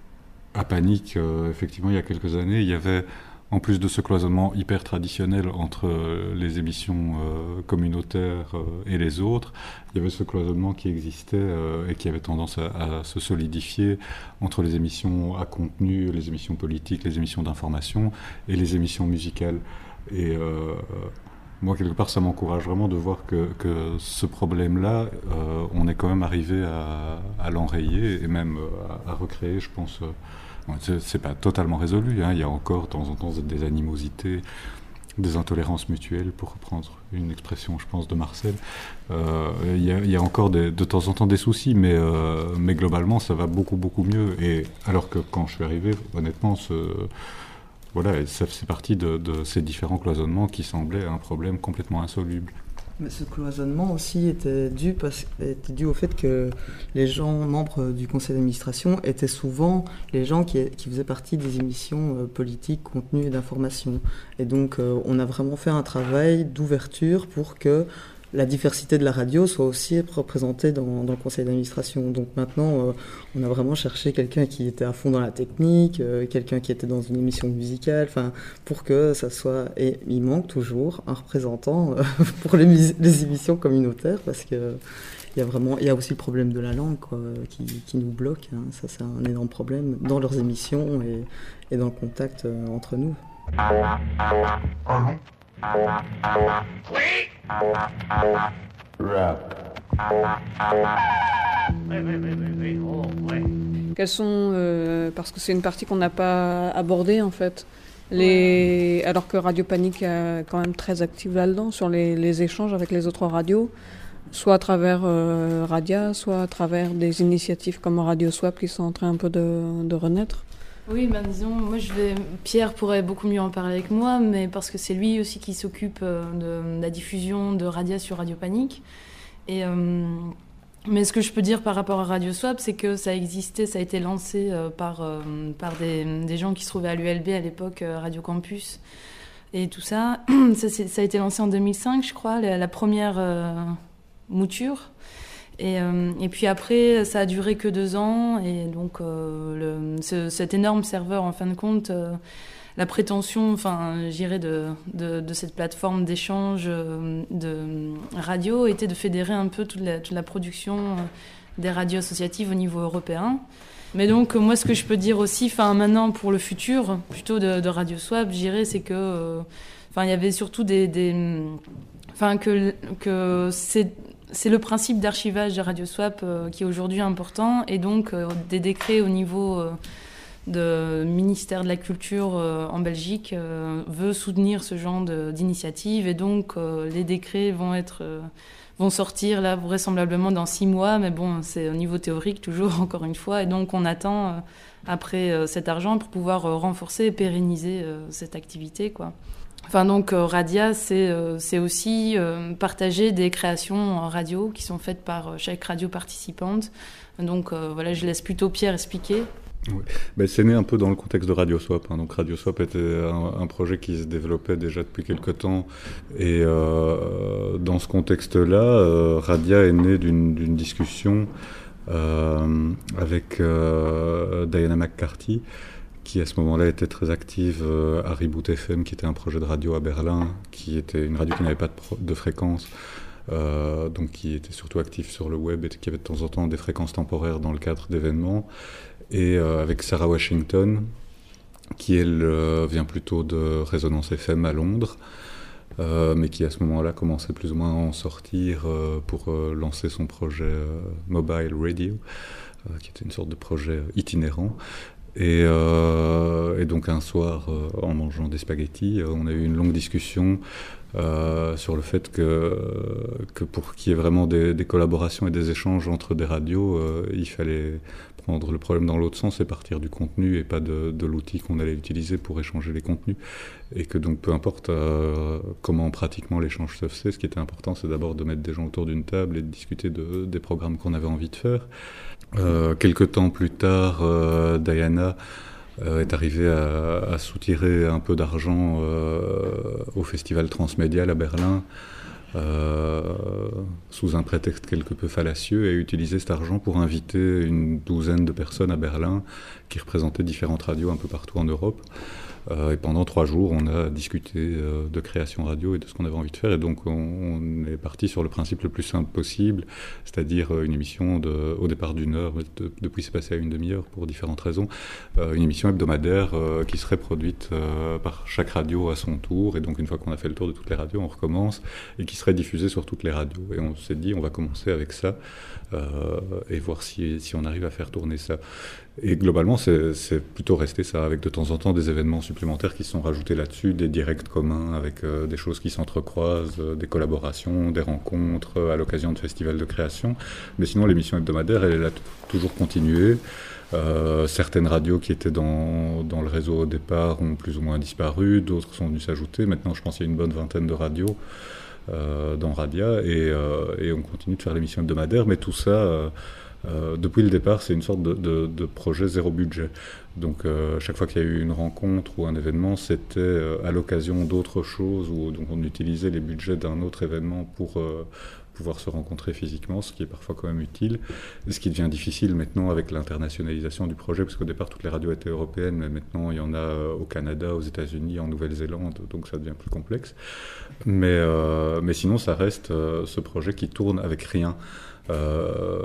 [SPEAKER 11] à Panic, euh, effectivement, il y a quelques années, il y avait, en plus de ce cloisonnement hyper traditionnel entre euh, les émissions euh, communautaires euh, et les autres, il y avait ce cloisonnement qui existait euh, et qui avait tendance à, à se solidifier entre les émissions à contenu, les émissions politiques, les émissions d'information et les émissions musicales. Et euh, moi, quelque part, ça m'encourage vraiment de voir que, que ce problème-là, euh, on est quand même arrivé à, à l'enrayer et même à, à recréer, je pense... Euh, C'est, c'est pas totalement résolu, hein. Il y a encore de temps en temps des animosités, des intolérances mutuelles, pour reprendre une expression, je pense, de Marcel. Euh, il, y a, il y a encore des, de temps en temps des soucis, mais, euh, mais globalement, ça va beaucoup, beaucoup mieux. Et alors que quand je suis arrivé, honnêtement, ce, voilà, ça fait partie de, de ces différents cloisonnements qui semblaient un problème complètement insoluble.
[SPEAKER 25] Mais ce cloisonnement aussi était dû, parce, était dû au fait que les gens membres du conseil d'administration étaient souvent les gens qui, qui faisaient partie des émissions euh, politiques, contenu et d'information. Et donc euh, on a vraiment fait un travail d'ouverture pour que la diversité de la radio soit aussi représentée dans, dans le conseil d'administration. Donc maintenant, euh, on a vraiment cherché quelqu'un qui était à fond dans la technique, euh, quelqu'un qui était dans une émission musicale, enfin, pour que ça soit... Et il manque toujours un représentant euh, pour les, mus- les émissions communautaires, parce que il y a vraiment, il y a aussi le problème de la langue, quoi, qui, qui nous bloque. Hein. Ça, c'est un énorme problème dans leurs émissions et, et dans le contact euh, entre nous.
[SPEAKER 10] Oui.
[SPEAKER 24] Rap.
[SPEAKER 10] Oui, oui, oui, oui, oui. Oh, oui.
[SPEAKER 3] Quelles sont, euh, parce que c'est une partie qu'on n'a pas abordée en fait, les, alors que Radio Panic est quand même très active là-dedans, sur les, les échanges avec les autres radios, soit à travers euh, Radia, soit à travers des initiatives comme Radio Swap qui sont en train un peu de, de renaître.
[SPEAKER 21] Oui, ben disons, moi je vais... Pierre pourrait beaucoup mieux en parler avec moi, mais parce que c'est lui aussi qui s'occupe de la diffusion de Radia sur Radio Panic. Et, euh... mais ce que je peux dire par rapport à Radio Swap, c'est que ça existait, ça a été lancé euh, par, euh, par des, des gens qui se trouvaient à l'U L B à l'époque, euh, Radio Campus et tout ça. ça, ça a été lancé en deux mille cinq, je crois, la, la première euh, mouture. Et, euh, et puis après, ça a duré que deux ans. Et donc, euh, le, ce, cet énorme serveur, en fin de compte, euh, la prétention, enfin, j'irais de, de, de cette plateforme d'échange euh, de radio était de fédérer un peu toute la, toute la production euh, des radios associatives au niveau européen. Mais donc, moi, ce que je peux dire aussi, enfin, maintenant, pour le futur, plutôt de, de Radio Swap, j'irais, c'est que, euh, enfin, il y avait surtout des, des enfin, que, que c'est C'est le principe d'archivage de Radio Swap euh, qui est aujourd'hui important, et donc euh, des décrets au niveau euh, de ministère de la Culture euh, en Belgique euh, veut soutenir ce genre de, d'initiative, et donc euh, les décrets vont être, euh, vont sortir là vraisemblablement dans six mois, mais bon, c'est au niveau théorique toujours, encore une fois, et donc on attend euh, après euh, cet argent pour pouvoir euh, renforcer et pérenniser euh, cette activité, quoi. Enfin donc euh, Radia, c'est, euh, c'est aussi euh, partager des créations en radio qui sont faites par euh, chaque radio participante. Donc euh, voilà, je laisse plutôt Pierre expliquer.
[SPEAKER 11] Oui. Ben, c'est né un peu dans le contexte de Radio Swap. Hein. Donc Radio Swap était un, un projet qui se développait déjà depuis quelque temps. Et euh, dans ce contexte-là, euh, Radia est né d'une, d'une discussion euh, avec euh, Diana McCarthy, qui à ce moment-là était très active euh, à Reboot F M, qui était un projet de radio à Berlin, qui était une radio qui n'avait pas de, pro- de fréquence. Euh, donc qui était surtout actif sur le web et qui avait de temps en temps des fréquences temporaires dans le cadre d'événements. Et euh, avec Sarah Washington, qui elle euh, vient plutôt de Résonance F M à Londres, euh, mais qui à ce moment-là commençait plus ou moins à en sortir euh, pour euh, lancer son projet euh, Mobile Radio, euh, qui était une sorte de projet itinérant. Et, euh, et donc un soir, euh, en mangeant des spaghettis, euh, on a eu une longue discussion euh, sur le fait que, que pour qu'il y ait vraiment des, des collaborations et des échanges entre des radios, euh, il fallait prendre le problème dans l'autre sens et partir du contenu et pas de, de l'outil qu'on allait utiliser pour échanger les contenus. Et que donc peu importe euh, comment pratiquement l'échange se fait, ce qui était important, c'est d'abord de mettre des gens autour d'une table et de discuter de, des programmes qu'on avait envie de faire. Euh, quelque temps plus tard, euh, Diana euh, est arrivée à, à soutirer un peu d'argent euh, au festival transmédial à Berlin, euh, sous un prétexte quelque peu fallacieux, et a utilisé cet argent pour inviter une douzaine de personnes à Berlin qui représentaient différentes radios un peu partout en Europe. Euh, et pendant trois jours, on a discuté euh, de création radio et de ce qu'on avait envie de faire. Et donc, on, on est parti sur le principe le plus simple possible, c'est-à-dire euh, une émission de, au départ d'une heure, de, depuis c'est passé à une demi-heure pour différentes raisons, euh, une émission hebdomadaire euh, qui serait produite euh, par chaque radio à son tour. Et donc, une fois qu'on a fait le tour de toutes les radios, on recommence, et qui serait diffusée sur toutes les radios. Et on s'est dit, on va commencer avec ça euh, et voir si, si on arrive à faire tourner ça. Et globalement, c'est, c'est plutôt resté ça, avec de temps en temps des événements supplémentaires qui se sont rajoutés là-dessus, des directs communs avec euh, des choses qui s'entrecroisent, euh, des collaborations, des rencontres euh, à l'occasion de festivals de création. Mais sinon, l'émission hebdomadaire, elle, elle a t- toujours continué. Euh, certaines radios qui étaient dans, dans le réseau au départ ont plus ou moins disparu, d'autres sont venues s'ajouter. Maintenant, je pense qu'il y a une bonne vingtaine de radios euh, dans Radia, et, euh, et on continue de faire l'émission hebdomadaire, mais tout ça... Euh, Euh, depuis le départ, c'est une sorte de, de, de projet zéro budget. Donc, euh, chaque fois qu'il y a eu une rencontre ou un événement, c'était euh, à l'occasion d'autres choses, où donc on utilisait les budgets d'un autre événement pour euh, pouvoir se rencontrer physiquement, ce qui est parfois quand même utile. Et ce qui devient difficile maintenant avec l'internationalisation du projet, parce qu'au départ, toutes les radios étaient européennes, mais maintenant, il y en a au Canada, aux États-Unis, en Nouvelle-Zélande, donc ça devient plus complexe. Mais, euh, mais sinon, ça reste euh, ce projet qui tourne avec rien. Euh,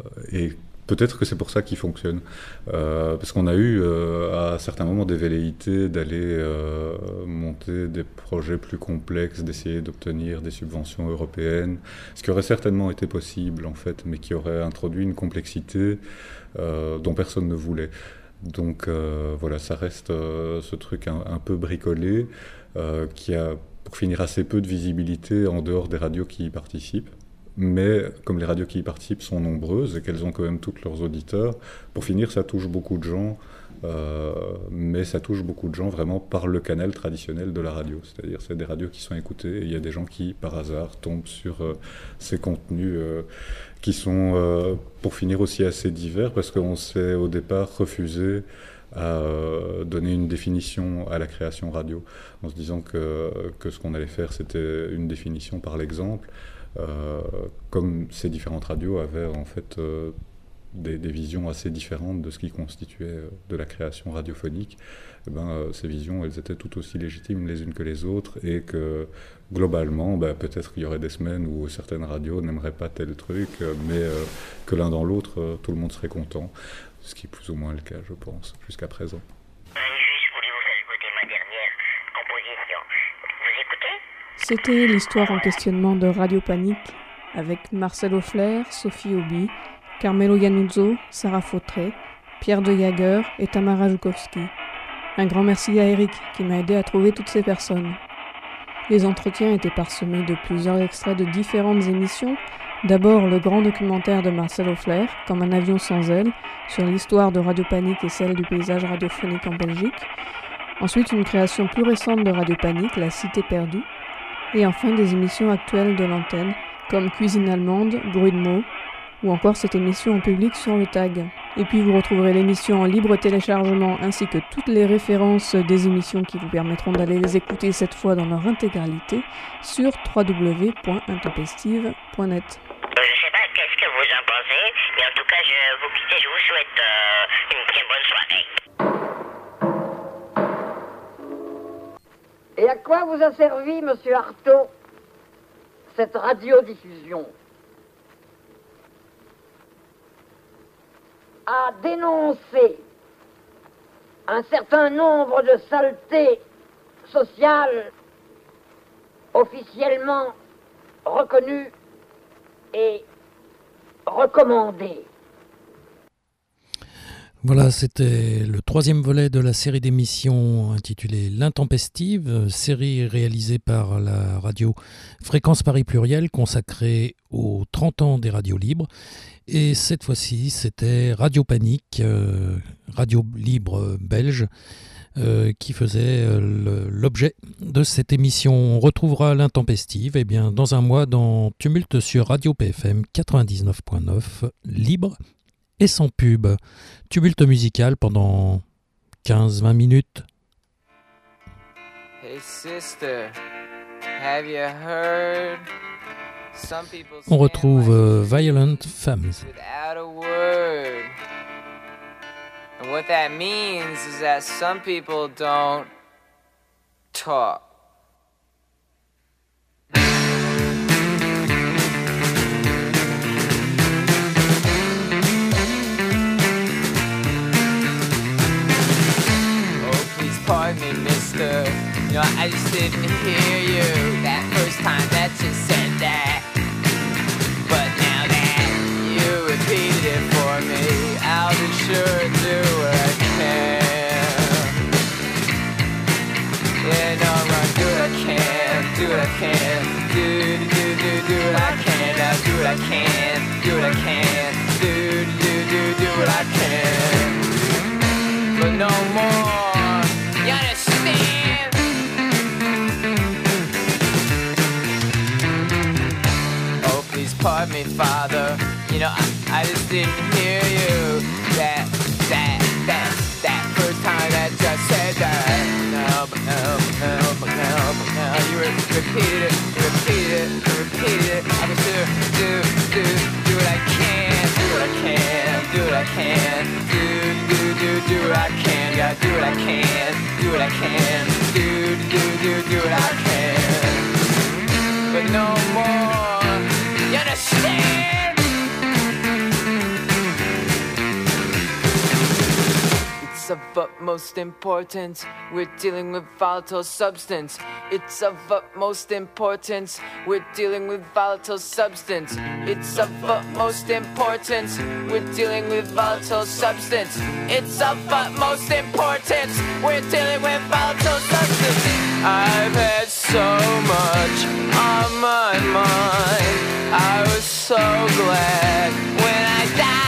[SPEAKER 11] et peut-être que c'est pour ça qu'il fonctionne, euh, parce qu'on a eu euh, à certains moments des velléités d'aller euh, monter des projets plus complexes, d'essayer d'obtenir des subventions européennes, ce qui aurait certainement été possible en fait, mais qui aurait introduit une complexité euh, dont personne ne voulait. Donc euh, voilà, ça reste euh, ce truc un, un peu bricolé euh, qui a pour finir assez peu de visibilité en dehors des radios qui y participent. Mais comme les radios qui y participent sont nombreuses et qu'elles ont quand même tous leurs auditeurs, pour finir, ça touche beaucoup de gens, euh, mais ça touche beaucoup de gens vraiment par le canal traditionnel de la radio. C'est-à-dire c'est des radios qui sont écoutées et il y a des gens qui, par hasard, tombent sur euh, ces contenus euh, qui sont, euh, pour finir, aussi assez divers, parce qu'on s'est au départ refusé à euh, donner une définition à la création radio, en se disant que, que ce qu'on allait faire, c'était une définition par l'exemple. Euh, comme ces différentes radios avaient en fait euh, des, des visions assez différentes de ce qui constituait euh, de la création radiophonique, eh ben, euh, ces visions elles étaient tout aussi légitimes les unes que les autres, et que globalement ben, peut-être qu'il y aurait des semaines où certaines radios n'aimeraient pas tel truc, euh, mais euh, que l'un dans l'autre euh, tout le monde serait content, ce qui est plus ou moins le cas je pense jusqu'à présent.
[SPEAKER 3] C'était l'histoire en questionnement de Radio Panique avec Marcelo Flair, Sophie Obi, Carmelo Iannuzzo, Sarah Fautré, Pierre de Jager et Tamara Joukowski. Un grand merci à Eric qui m'a aidé à trouver toutes ces personnes. Les entretiens étaient parsemés de plusieurs extraits de différentes émissions. D'abord le grand documentaire de Marcel Offler, Comme un avion sans aile, sur l'histoire de Radio Panique et celle du paysage radiophonique en Belgique. Ensuite une création plus récente de Radio Panique, La Cité perdue. Et enfin des émissions actuelles de l'antenne, comme Cuisine allemande, Bruit de mots, ou encore cette émission en public sur le tag. Et puis vous retrouverez l'émission en libre téléchargement ainsi que toutes les références des émissions qui vous permettront d'aller les écouter cette fois dans leur intégralité sur w w w point intempestive point net.
[SPEAKER 12] Je ne sais pas qu'est-ce que vous en pensez, mais en tout cas je vous quitte et je vous souhaite euh, une très bonne soirée.
[SPEAKER 13] Et à quoi vous a servi, monsieur Artaud, cette radiodiffusion? À dénoncer un certain nombre de saletés sociales officiellement reconnues et recommandées.
[SPEAKER 14] Voilà, c'était le troisième volet de la série d'émissions intitulée L'Intempestive, série réalisée par la radio Fréquence Paris Pluriel, consacrée aux trente ans des radios libres. Et cette fois-ci, c'était Radio Panique, euh, radio libre belge, euh, qui faisait euh, l'objet de cette émission. On retrouvera L'Intempestive eh bien, dans un mois dans Tumulte sur Radio P F M quatre-vingt-dix-neuf point neuf, libre et sans pub. Tumulte musical pendant quinze à vingt minutes.
[SPEAKER 15] Hey sister, have you heard?
[SPEAKER 14] On retrouve euh, Violent Femmes.
[SPEAKER 15] Without a word. And what that means is that some people don't talk. Oh, please pardon me, mister. You know, I just didn't hear you that first time that you said that. But now that you repeated it for me, I'll be sure to do what I can. Yeah, no, I'm gonna do what I can, do what I can, do, do, do, do, do what I can, I'll do what I can, do what I can, do, do, do, do what I can. But no more, you understand? Pardon me, Father, you know, I, I just didn't hear you that, that, that, that first time that you said that. No, but no, but no, but no, but no, you re- repeated it, you repeated it, you repeated it. I was sure do, do, do what I can, do what I can, do what I can, do, do, do, do what I can, gotta do what I can, do what I can, do, do, do, do what I can. But no more. You understand? It's of utmost importance. We're dealing with volatile substance. It's of utmost importance. We're dealing with volatile substance. It's of utmost importance. We're dealing with volatile substance. It's of utmost importance. We're dealing with volatile substance. I've had so much on my mind. I was so glad when I died.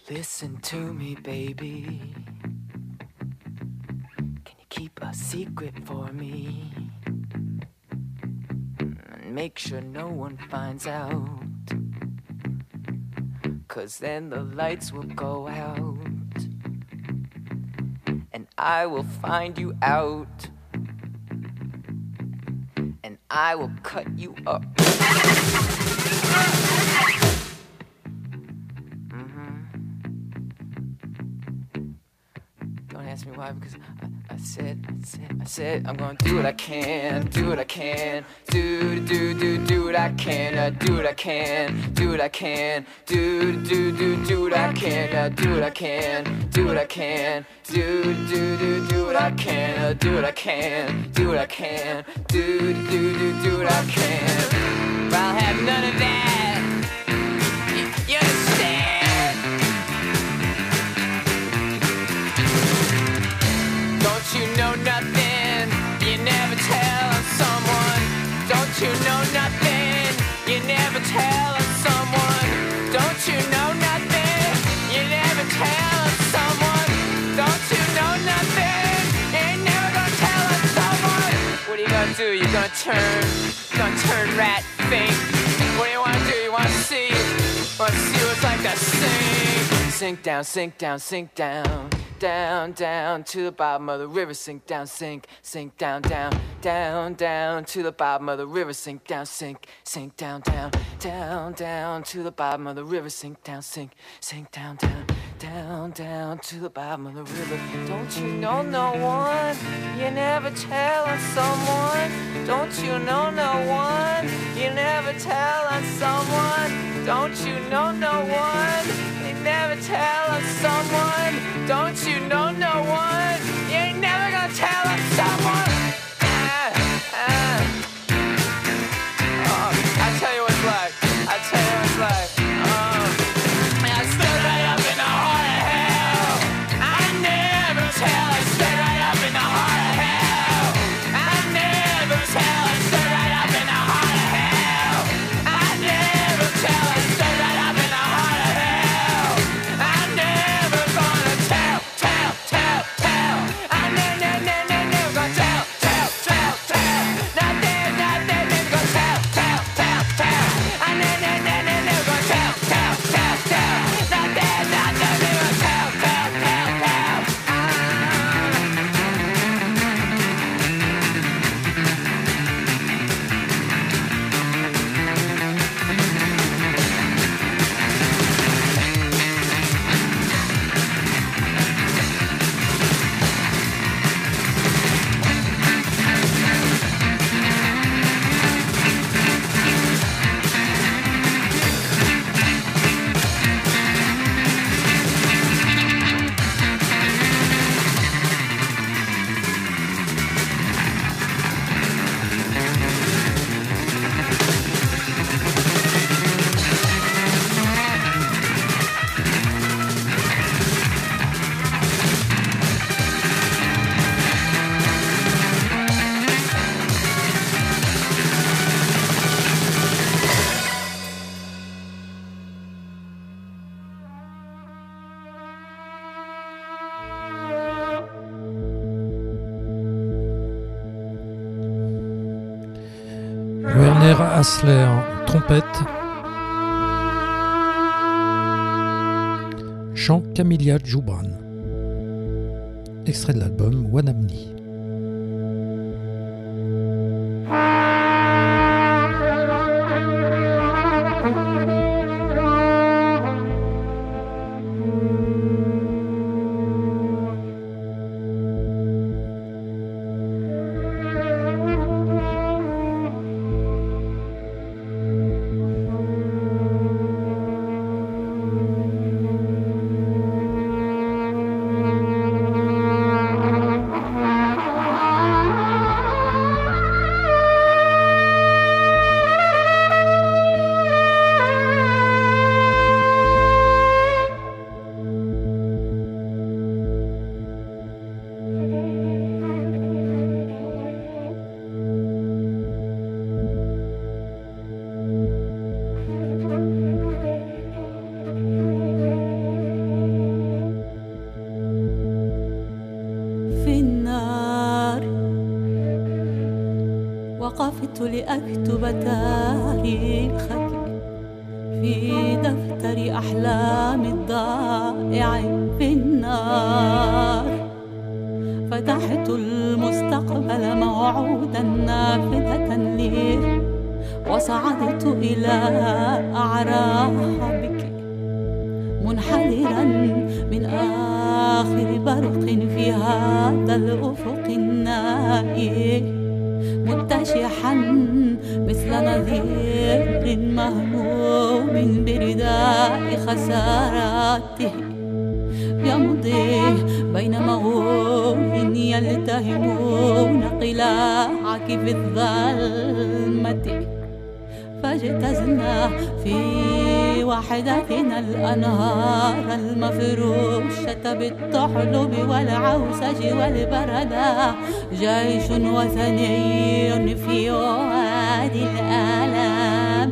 [SPEAKER 15] Listen to me, baby. Can you keep a secret for me? And make sure no one finds out. 'Cause then the lights will go out. And I will find you out. And I will cut you up. Ask me why, because I, I said, I said, I said, I'm gonna do what I can, do what I can, do, do, do, do what I can, uh, do what I can, do what I can, do, do, do, do what I can, uh, do what I can, do what I can, do, do, do, do what I can, uh, do what I can, do what I can, do, do, do, do what I can. But I'll have none of that. You, you understand? Don't you know nothing? You never tell someone. Don't you know nothing? You never tell someone. Don't you know nothing? You never tell someone. Don't you know nothing? You ain't never gonna tell someone. What are you gonna do? You're gonna turn, you're gonna turn rat think. What do you wanna do? You wanna see? Wanna see what it's like to sink? Sink down, sink down, sink down. Down, down to the bottom of the river, sink down, sink, sink down, down, down, down to the bottom of the river, sink down, sink, sink down, down, down, down to the bottom of the river, sink down, sink, sink down, down, down, down to the bottom of the river. Don't you know no one? You never tell on someone. Don't you know no one? You never tell on someone. Don't you know no one? You never tell on someone. Don't you know no one? You ain't never gonna tell on someone. Ah, ah. Oh, I tell you what it's like. I tell you what it's like. Oh, I stood right up in the heart of hell. I never tell. I stood right up in the heart of hell. I never tell. I stood right up in the heart of hell. I never tell. I stood right up in the heart of hell. I never gonna tell, tell, tell, tell. I never, never, never, never gonna tell, tell, tell, tell. Nothing, nothing, never gonna tell, tell, tell, tell. I never, never, never, never gonna tell, tell, tell, tell. Nothing, nothing, never gonna tell, tell, tell, tell.
[SPEAKER 14] Werner Hassler, trompette. Chant Camilla Joubran. Extrait de l'album Wanamni.
[SPEAKER 6] Thank you. أردت لأكتب تاريخك في دفتر أحلام الضائع في النار. فتحت المستقبل موعودا نافذة لي، وصعدت إلى أعرابك منحدرا من آخر برق في هذا الأفق النائي، متشحا مثل نذير مهموم برداء خساراته، يمضي بين مغول يلتهمون قلاعك في الظلمة. فاجتزنا في وحدتنا الأنهار المفروشة بالطحلب والعوسج والبردة، جيش وثني في وادي الآلام.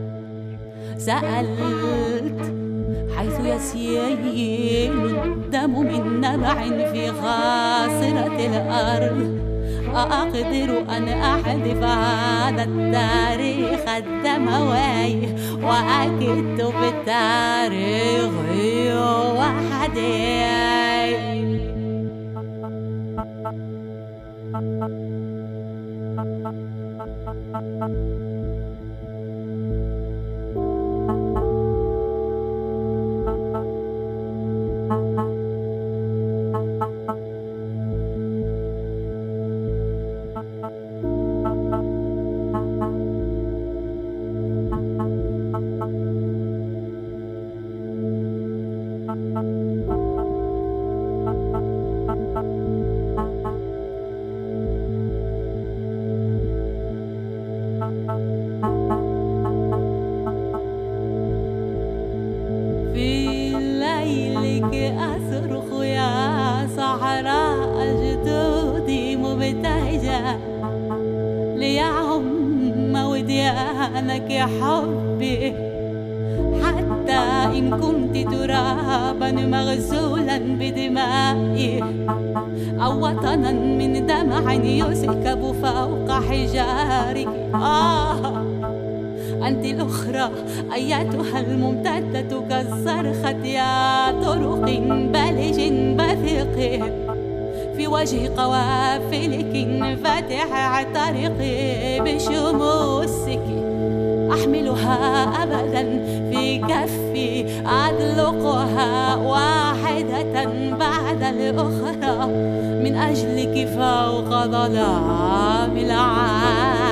[SPEAKER 6] سألت حيث يسيل الدم من نبع في خاصرة الأرض، أقدر أن أحذف هذا التاريخ الدموي وأكتب التاريخ وحدي. لك يا حبي، حتى إن كنت ترابا مغسولا بدمائي، أو وطنا من دمع يسكب فوق حجارك. آه أنت الأخرى أيتها الممتدة كالصرخة يا طرق بلج بثيق في وجه قوافلك فاتح طريقي بشموسك. أحملها أبدا في كفي أطلقها واحدة بعد الأخرى من أجلك فوق ظلام العالم.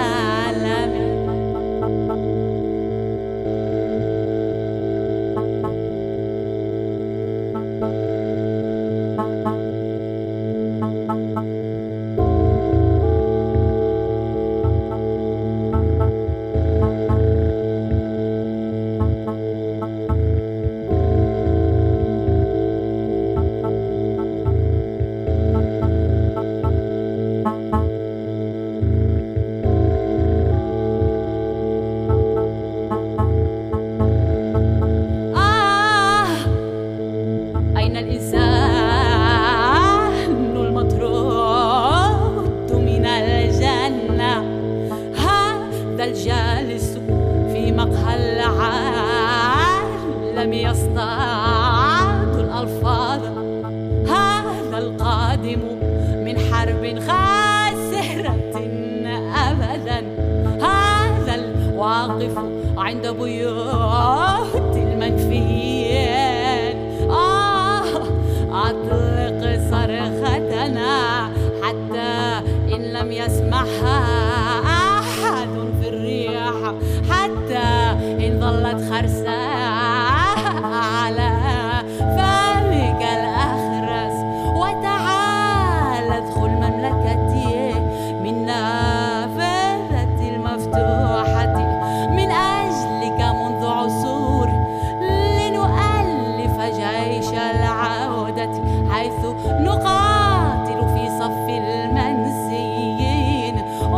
[SPEAKER 6] عند بيوت المنفيين. آه أطلق صرختنا حتى إن لم يسمعها أحد في الريح، حتى إن ظلت خرساء على فمك الأخرس. وتعال ادخل مملكتي من نافذة المفتوحة من أجلك منذ عصور، لنؤلف جيش العودة حيث نقاتل في صف المنسيين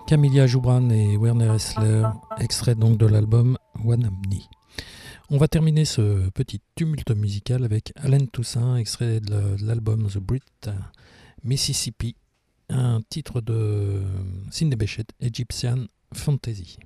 [SPEAKER 14] Camilla Joubran et Werner Hessler, extrait donc de l'album Wanamni. On va terminer ce petit tumulte musical avec Alain Toussaint, extrait de l'album The Brit Mississippi, un titre de Sidney Bechet, Egyptian Fantasy.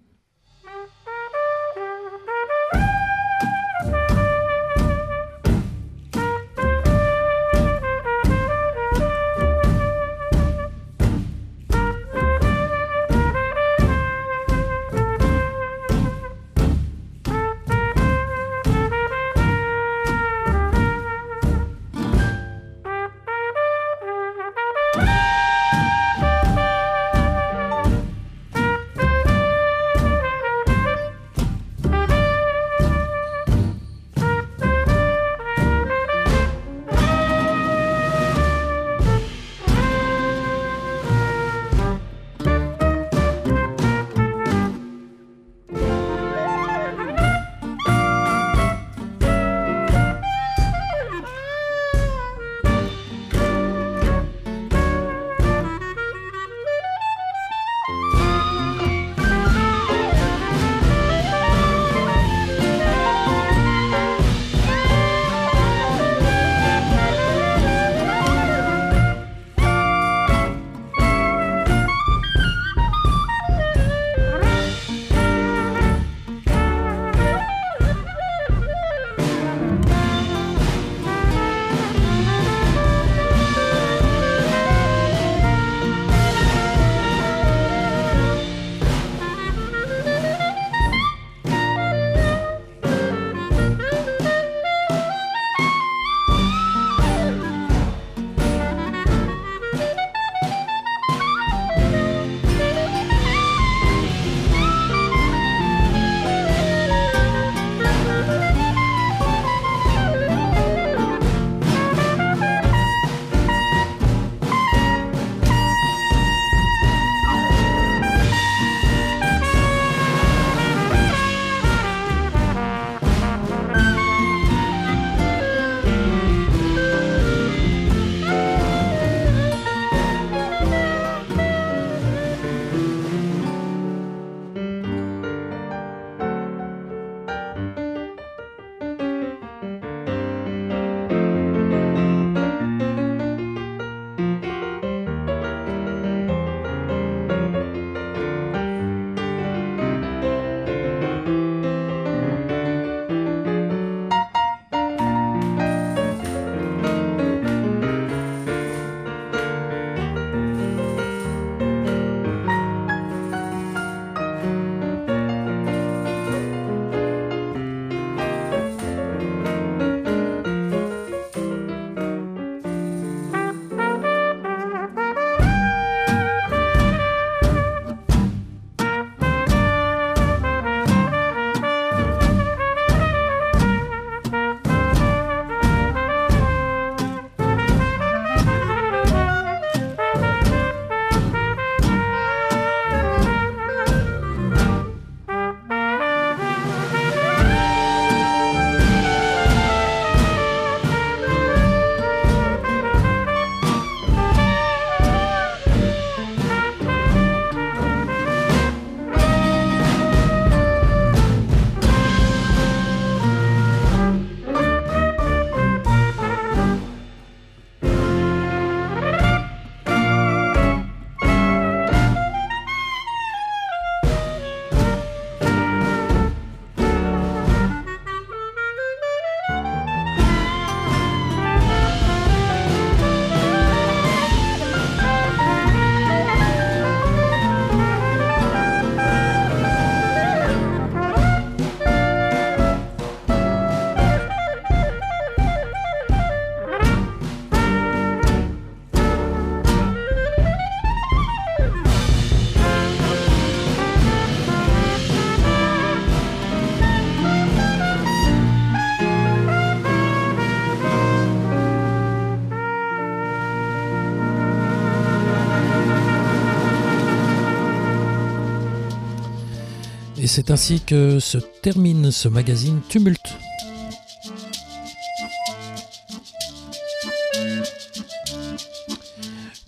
[SPEAKER 14] Et c'est ainsi que se termine ce magazine Tumulte.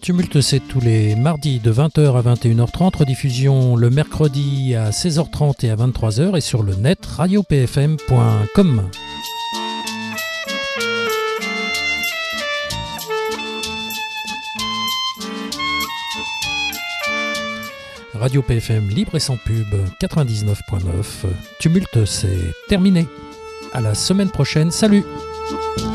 [SPEAKER 14] Tumulte, c'est tous les mardis de vingt heures à vingt et une heures trente, rediffusion le mercredi à seize heures trente et à vingt-trois heures et sur le net radio p f m point com. Radio P F M libre et sans pub, quatre-vingt-dix-neuf virgule neuf. Tumulte, c'est terminé. À la semaine prochaine. Salut!